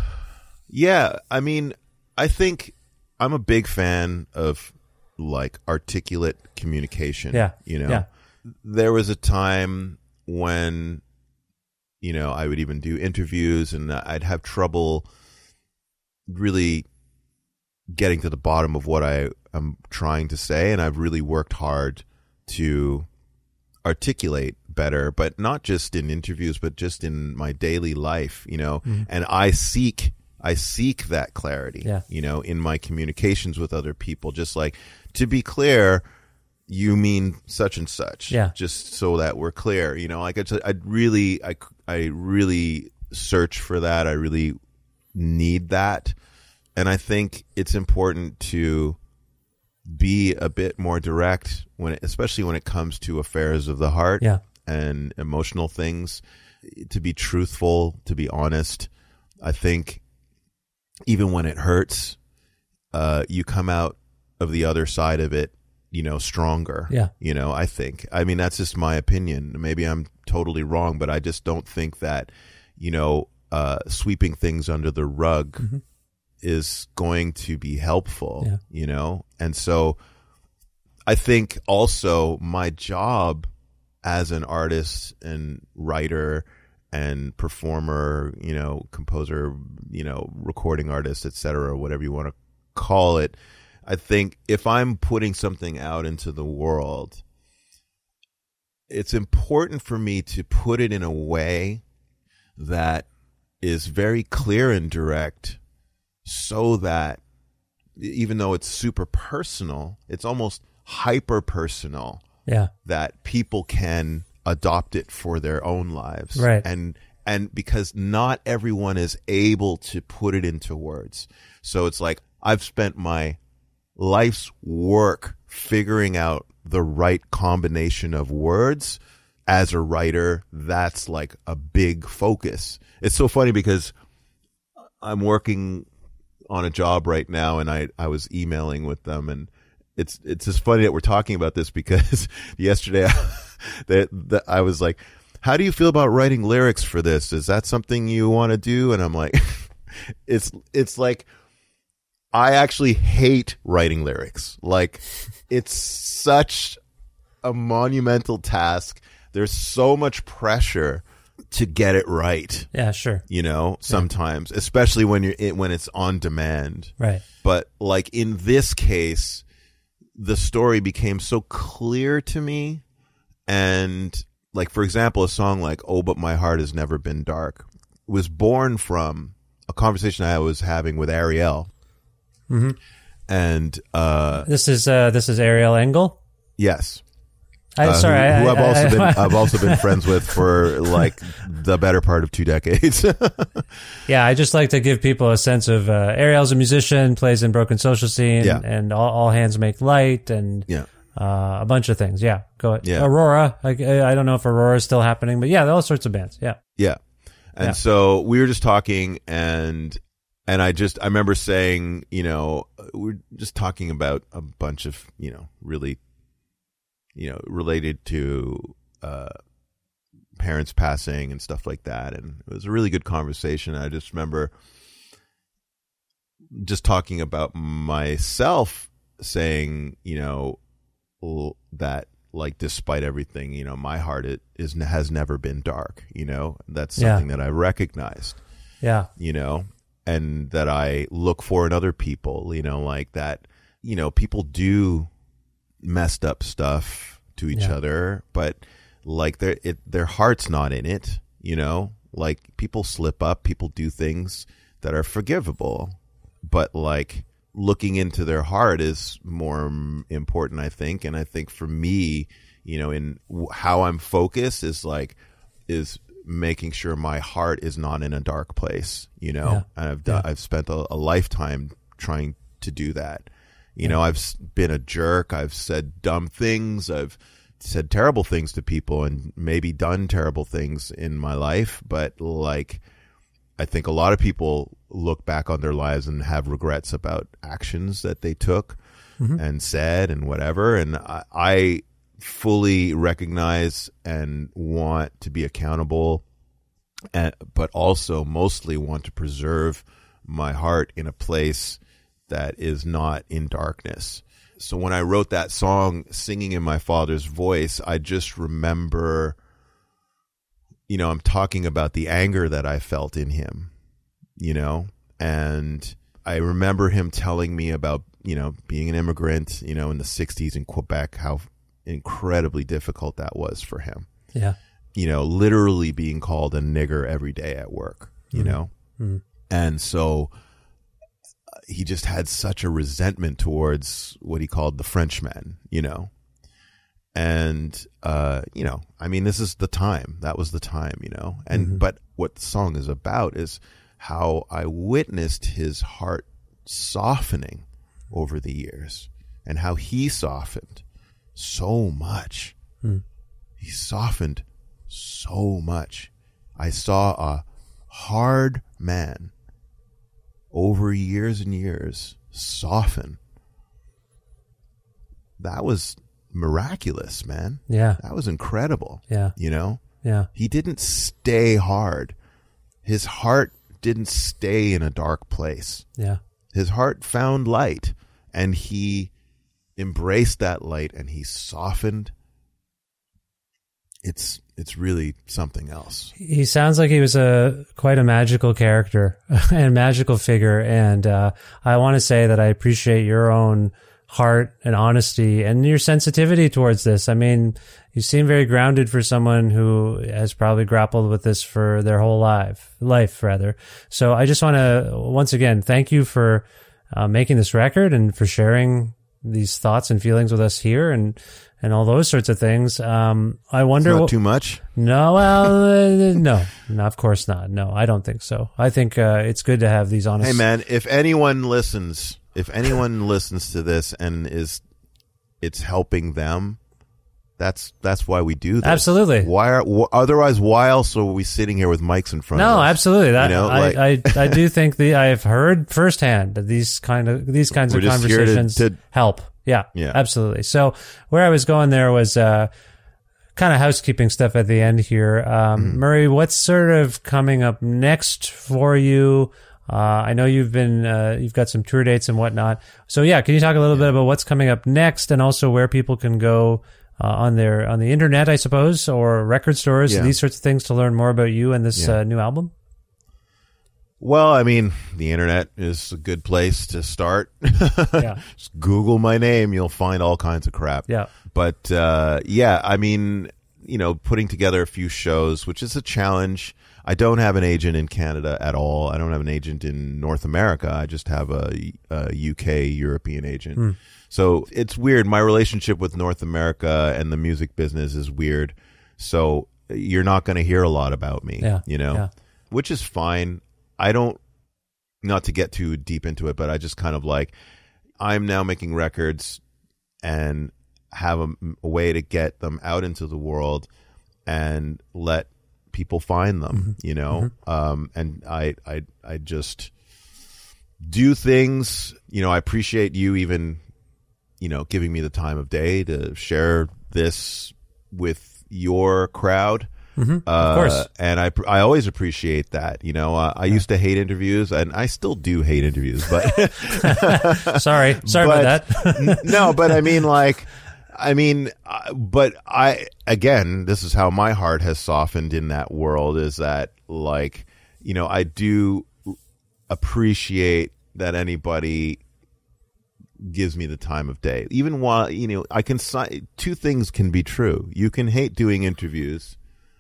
Yeah, I mean, I think I'm a big fan of like articulate communication. Yeah, You know, yeah. there was a time when, you know, I would even do interviews and I'd have trouble really getting to the bottom of what I am trying to say. And I've really worked hard to articulate better, but not just in interviews, but just in my daily life, you know, Mm-hmm. and I seek, I seek that clarity, Yeah. you know, in my communications with other people, just like, to be clear, you mean such and such, Yeah. just so that we're clear, you know, like I I really, I, I really search for that. I really need that. And I think it's important to be a bit more direct when, it, especially when it comes to affairs of the heart Yeah. and emotional things, to be truthful, to be honest. I think even when it hurts, uh, you come out of the other side of it, you know, stronger. Yeah. You know, I think, I mean, that's just my opinion. Maybe I'm totally wrong, but I just don't think that, you know, uh, sweeping things under the rug Mm-hmm. is going to be helpful, Yeah. you know? And so I think also my job as an artist and writer and performer, you know, composer, you know, recording artist, et cetera, whatever you want to call it, I think if I'm putting something out into the world, it's important for me to put it in a way that is very clear and direct, so that even though it's super personal, it's almost hyper personal, Yeah. that people can adopt it for their own lives. Right. And and because not everyone is able to put it into words. So it's like I've spent my life's work figuring out the right combination of words as a writer, that's like a big focus. It's so funny because I'm working on a job right now, and I, I was emailing with them, and it's it's just funny that we're talking about this because yesterday that that I was like, how do you feel about writing lyrics for this? Is that something you want to do? And I'm like, it's it's like, I actually hate writing lyrics. Like, it's such a monumental task. There's so much pressure to get it right. Yeah, sure. You know, sometimes, yeah. especially when you're in, when it's on demand. Right. But like in this case, the story became so clear to me. And like, for example, a song like "Oh, But My Heart Has Never Been Dark" was born from a conversation I was having with Ariel. Mm-hmm. And uh, this is uh, this is Ariel Engel. Yes. I, uh, sorry, who, who I, I've I, also I, been I, I've also been friends with for like the better part of two decades. Yeah, I just like to give people a sense of uh, Ariel's a musician, plays in Broken Social Scene, yeah. and all, all Hands Make Light, and yeah. uh, a bunch of things. Yeah, go ahead. Yeah. Aurora. I, I don't know if Aurora is still happening, but yeah, all sorts of bands. Yeah, yeah. And yeah. so we were just talking, and and I just I remember saying, you know, we're just talking about a bunch of, you know, really. you know, related to uh, parents passing and stuff like that. And it was a really good conversation. I just remember just talking about myself saying, you know, that like, despite everything, you know, my heart it is has never been dark, you know, that's something yeah. that I recognized, yeah, you know, and that I look for in other people, you know, like that, you know, people do messed up stuff to each yeah. other, but like their it their heart's not in it, you know, like people slip up, people do things that are forgivable, but like looking into their heart is more important, I think. And I think for me, you know, in how I'm focused is like is making sure my heart is not in a dark place, you know. Yeah. And I've done, yeah. I've spent a, a lifetime trying to do that. You know, I've been a jerk. I've said dumb things. I've said terrible things to people and maybe done terrible things in my life. But like, I think a lot of people look back on their lives and have regrets about actions that they took mm-hmm. and said and whatever. And I, I fully recognize and want to be accountable, and, but also mostly want to preserve my heart in a place that is not in darkness. So when I wrote that song, singing in my father's voice, I just remember, you know, I'm talking about the anger that I felt in him, you know, and I remember him telling me about, you know, being an immigrant, you know, in the sixties in Quebec, how incredibly difficult that was for him. Yeah. You know, literally being called a nigger every day at work, you mm-hmm. know? Mm-hmm. And so he just had such a resentment towards what he called the Frenchman, you know, and, uh, you know, I mean, this is the time, that was the time, you know, and, mm-hmm. but what the song is about is how I witnessed his heart softening over the years and how he softened so much. Mm. He softened so much. I saw a hard man over years and years soften. That was miraculous, man. Yeah. That was incredible. Yeah. You know? Yeah. He didn't stay hard. His heart didn't stay in a dark place. Yeah. His heart found light, and he embraced that light, and he softened. It's it's really something else. He sounds like he was a quite a magical character and magical figure, and uh, I want to say that I appreciate your own heart and honesty and your sensitivity towards this. I mean, you seem very grounded for someone who has probably grappled with this for their whole life, life rather. So I just want to once again thank you for uh, making this record and for sharing these thoughts and feelings with us here and and all those sorts of things. Um, I wonder. It's not what, too much? No, well, uh, no, no, of course not. No, I don't think so. I think uh, it's good to have these honest. Hey, man, if anyone listens, if anyone listens to this and is, it's helping them, That's that's why we do this. Absolutely. Why are wh- otherwise? Why else are we sitting here with mics in front no, of us? No, absolutely. That, you know, I, like, I I do think the I've heard firsthand that these kind of these kinds of We're just here to- conversations to- help. Yeah, Yeah. absolutely. So where I was going there was uh, kind of housekeeping stuff at the end here. Um, Mm-hmm. Murray, what's sort of coming up next for you? Uh, I know you've been uh, you've got some tour dates and whatnot. So yeah, can you talk a little bit about what's coming up next, and also where people can go uh, on their on the internet, I suppose, or record stores, Yeah. these sorts of things to learn more about you and this Yeah. uh, new album? Well, I mean, the internet is a good place to start. Yeah. Just Google my name, you'll find all kinds of crap. Yeah. But uh, yeah, I mean, you know, putting together a few shows, which is a challenge. I don't have an agent in Canada at all. I don't have an agent in North America. I just have a, a U K European agent. Mm. So it's weird. My relationship with North America and the music business is weird. So you're not going to hear a lot about me, Yeah. you know, Yeah. which is fine. I don't, not to get too deep into it, but I just kind of like, I'm now making records and have a, a way to get them out into the world and let people find them, Mm-hmm. you know? Um, and I, I, I just do things, you know, I appreciate you even, you know, giving me the time of day to share this with your crowd. Mm-hmm. Uh, Of course. and I, I always appreciate that. You know, uh, I used to hate interviews, and I still do hate interviews, but Sorry. Sorry but- about that. n- no, but I mean, like, I mean, uh, but I, again, this is how my heart has softened in that world, is that, like, you know, I do appreciate that anybody gives me the time of day. Even while, you know, I can, si- two things can be true. You can hate doing interviews,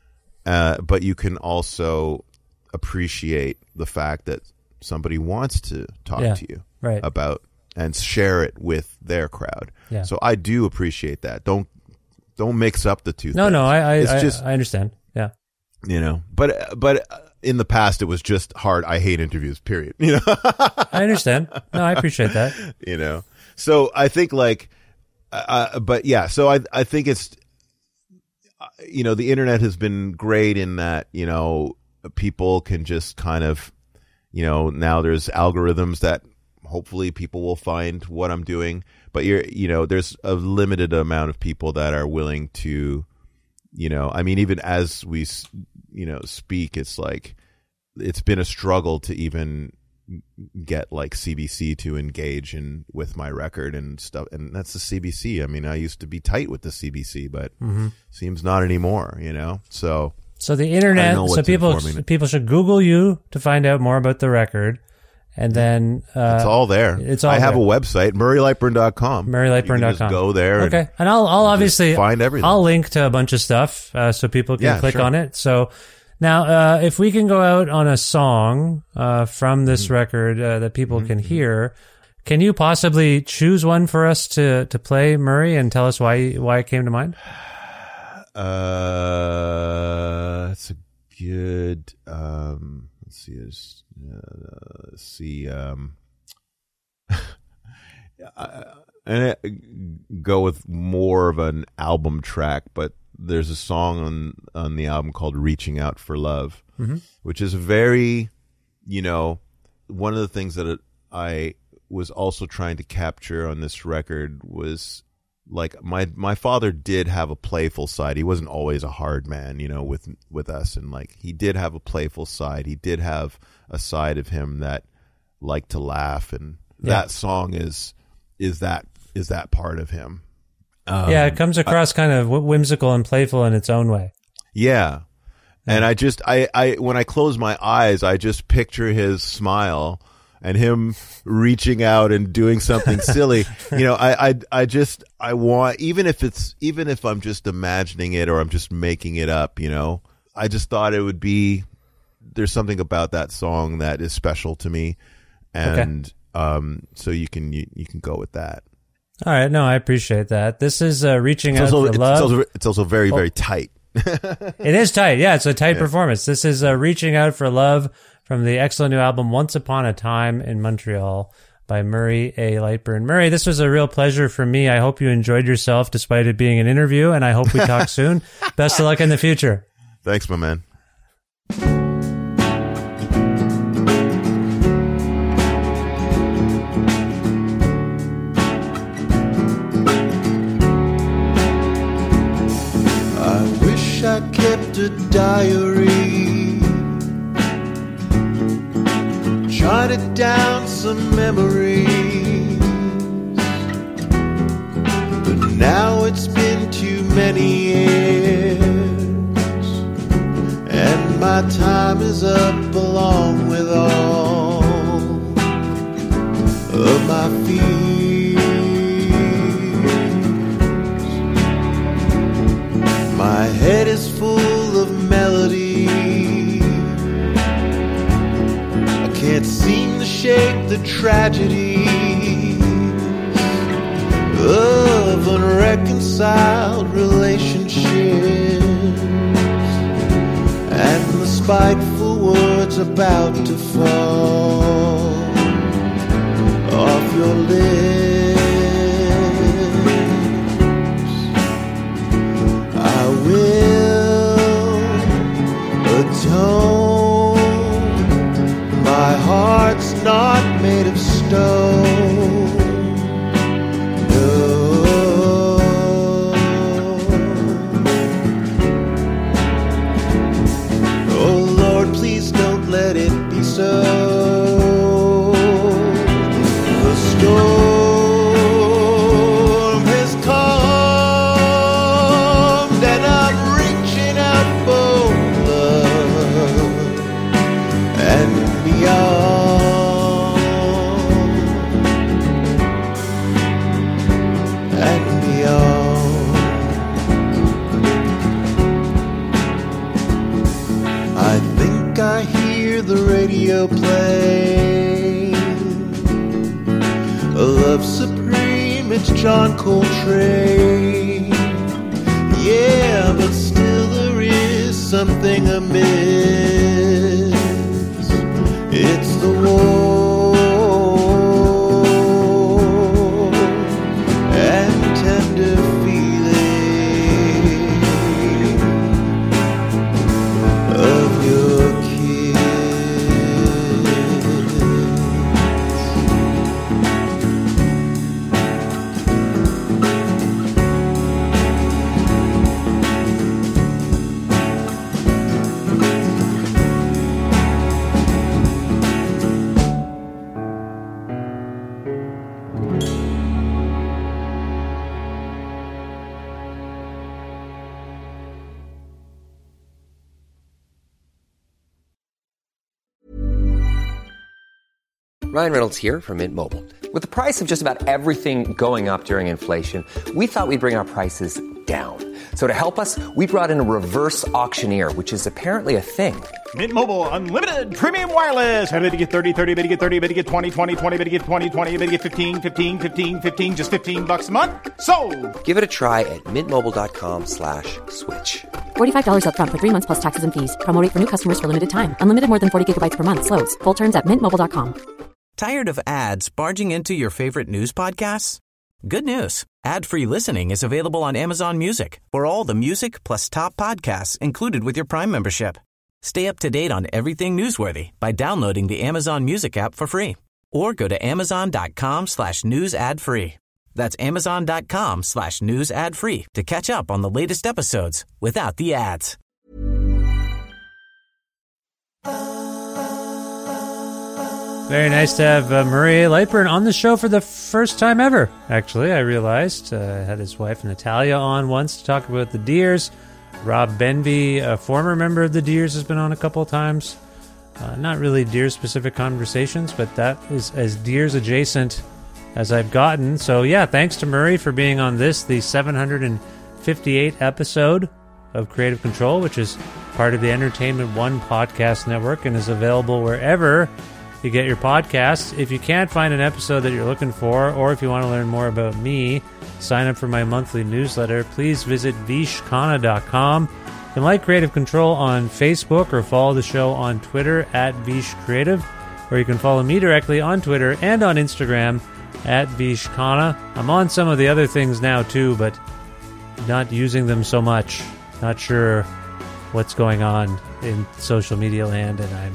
uh, but you can also appreciate the fact that somebody wants to talk Yeah, to you right. about and share it with their crowd. Yeah. So I do appreciate that. Don't don't mix up the two No, things. no, I, I, it's I, just, I understand. Yeah. you know, but but in the past it was just hard. I hate interviews, period. You know. I understand. No, I appreciate that. you know. So I think like uh, but yeah, so I I think it's uh, you know, the internet has been great in that, you know, people can just kind of, you know, now there's algorithms that hopefully people will find what I'm doing, but you're, you know, there's a limited amount of people that are willing to, you know, I mean, even as we, you know, speak, it's like, it's been a struggle to even get like C B C to engage in with my record and stuff. And that's the C B C. I mean, I used to be tight with the C B C, but Mm-hmm. seems not anymore, you know? So So the I internet, don't know so what's people informing it. people should Google you to find out more about the record. And then uh, it's all there. it's all I have there. a website, murray lightburn dot com. murray lightburn dot com. You can just go there. and- Okay. And I'll I'll just obviously find everything. I'll link to a bunch of stuff uh, so people can Yeah, click sure. on it. So now uh, if we can go out on a song uh, from this Mm-hmm. record uh, that people can hear, can you possibly choose one for us to, to play, Murray, and tell us why why it came to mind? Uh, that's a good. Um, let's see. Is uh, let's see. Um, I, and it, go with more of an album track, but there's a song on on the album called "Reaching Out for Love," Mm-hmm. which is very, you know, one of the things that it, I was also trying to capture on this record was. Like my my father did have a playful side. He wasn't always a hard man, you know, with with us, and like he did have a playful side. He did have a side of him that liked to laugh, and Yeah. that song is is that is that part of him. Um, yeah, it comes across kind of wh- whimsical and playful in its own way. Yeah. And I just I I when I close my eyes, I just picture his smile and him reaching out and doing something silly. You know, I, I, I just, I want, even if it's, even if I'm just imagining it or I'm just making it up, you know, I just thought it would be, there's something about that song that is special to me. And, um, so you can, you, you can go with that. All right. No, I appreciate that. This is uh, Reaching It's Out also, for it's Love. also, it's also very, very tight. It is tight. Yeah, it's a tight performance. This is uh, Reaching Out for Love from the excellent new album Once Upon a Time in Montreal by Murray A. Lightburn. Murray, this was a real pleasure for me. I hope you enjoyed yourself despite it being an interview, and I hope we talk soon. Best of luck in the future. Thanks, my man. I wish I kept a diary, jotted down some memories, but now it's been too many years, and my time is up along with all of my fears. My head is full of melody, I can't seem to shake the tragedy of unreconciled relationships and the spiteful words about to fall off your lips. I will atone. My heart's not made of stone. Let it be so. The storm has calmed, and I'm reaching out for love and beyond, and beyond. I think I hear the radio play Love Supreme, it's John Coltrane. Yeah, but still there is something amiss. It's the war and tender feeling of your Ryan Reynolds here from Mint Mobile. With the price of just about everything going up during inflation, we thought we'd bring our prices down. So to help us, we brought in a reverse auctioneer, which is apparently a thing. Mint Mobile Unlimited Premium Wireless. How to get thirty, thirty, how to get thirty, how to get twenty, twenty, twenty, how to get twenty, twenty, how to get fifteen, fifteen, fifteen, fifteen, just fifteen bucks a month? Sold! Give it a try at mintmobile.com slash switch. forty-five dollars up front for three months plus taxes and fees. Promo rate for new customers for limited time. Unlimited more than forty gigabytes per month. Slows full terms at mint mobile dot com. Tired of ads barging into your favorite news podcasts? Good news. Ad-free listening is available on Amazon Music for all the music plus top podcasts included with your Prime membership. Stay up to date on everything newsworthy by downloading the Amazon Music app for free or go to amazon.com slash news ad free. That's amazon.com slash news ad free to catch up on the latest episodes without the ads. Very nice to have uh, Murray Lightburn on the show for the first time ever, actually, I realized. Uh, I had his wife Natalia on once to talk about the Deers. Rob Benvey, a former member of the Deers, has been on a couple of times. Uh, not really Deers-specific conversations, but that is as Deers-adjacent as I've gotten. So, yeah, thanks to Murray for being on this, the seven hundred fifty-eighth episode of Creative Control, which is part of the Entertainment One podcast network and is available wherever you get your podcasts. If you can't find an episode that you're looking for, or if you want to learn more about me, sign up for my monthly newsletter, please visit vish khanna dot com. You can like Creative Control on Facebook or follow the show on Twitter at Vish Creative. or you can follow me directly on Twitter and on Instagram at Vishkana. I'm on some of the other things now too, but not using them so much. Not sure what's going on in social media land, and I'm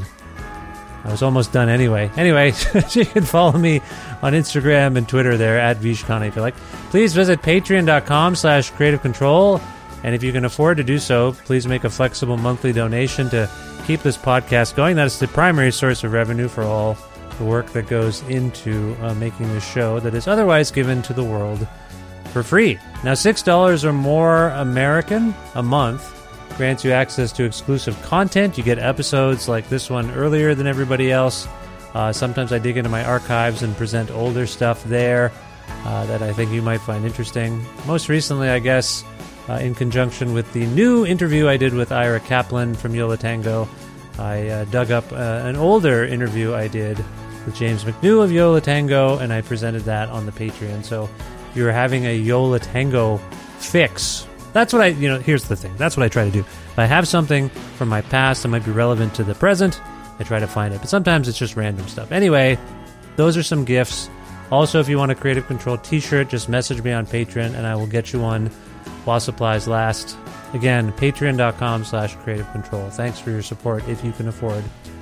I was almost done anyway. Anyway, you can follow me on Instagram and Twitter there at Vishkana if you like. Please visit patreon.com slash creative control. And if you can afford to do so, please make a flexible monthly donation to keep this podcast going. That is the primary source of revenue for all the work that goes into uh, making this show that is otherwise given to the world for free. Now, six dollars or more American a month grants you access to exclusive content. You get episodes like this one earlier than everybody else. Uh, sometimes I dig into my archives and present older stuff there uh, that I think you might find interesting. Most recently, I guess, uh, in conjunction with the new interview I did with Ira Kaplan from Yo La Tengo, I uh, dug up uh, an older interview I did with James McNew of Yo La Tengo, and I presented that on the Patreon. So if you're having a Yo La Tengo fix, that's what I, you know, here's the thing. That's what I try to do. If I have something from my past that might be relevant to the present, I try to find it. But sometimes it's just random stuff. Anyway, those are some gifts. Also, if you want a Creative Control t-shirt, just message me on Patreon and I will get you one while supplies last. Again, patreon.com slash creative control. Thanks for your support if you can afford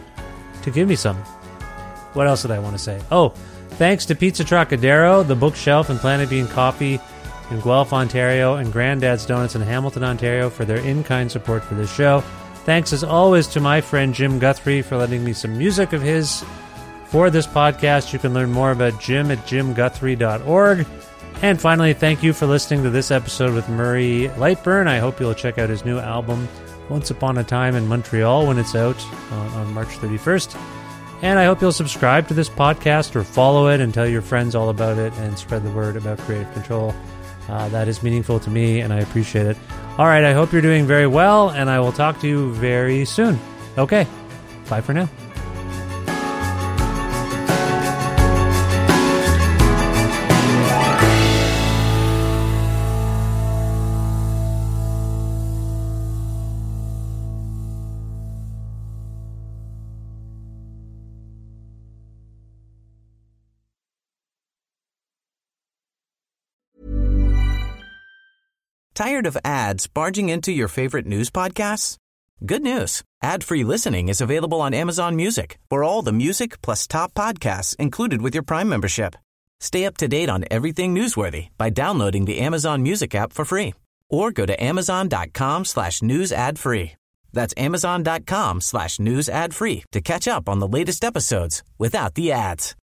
to give me some. What else did I want to say? Oh, thanks to Pizza Trocadero, The Bookshelf, and Planet Bean Coffee in Guelph, Ontario, and Granddad's Donuts in Hamilton, Ontario for their in-kind support for this show. Thanks as always to my friend Jim Guthrie for letting me some music of his for this podcast. You can learn more about Jim at jim guthrie dot org. And finally, thank you for listening to this episode with Murray Lightburn. I hope you'll check out his new album, Once Upon a Time in Montreal, when it's out on, on March thirty-first. And I hope you'll subscribe to this podcast or follow it and tell your friends all about it and spread the word about Creative Control. Uh, that is meaningful to me, and I appreciate it. All right, I hope you're doing very well, and I will talk to you very soon. Okay, bye for now. Tired of ads barging into your favorite news podcasts? Good news. Ad-free listening is available on Amazon Music for all the music plus top podcasts included with your Prime membership. Stay up to date on everything newsworthy by downloading the Amazon Music app for free or go to amazon.com slash news ad free. That's amazon.com slash news ad free to catch up on the latest episodes without the ads.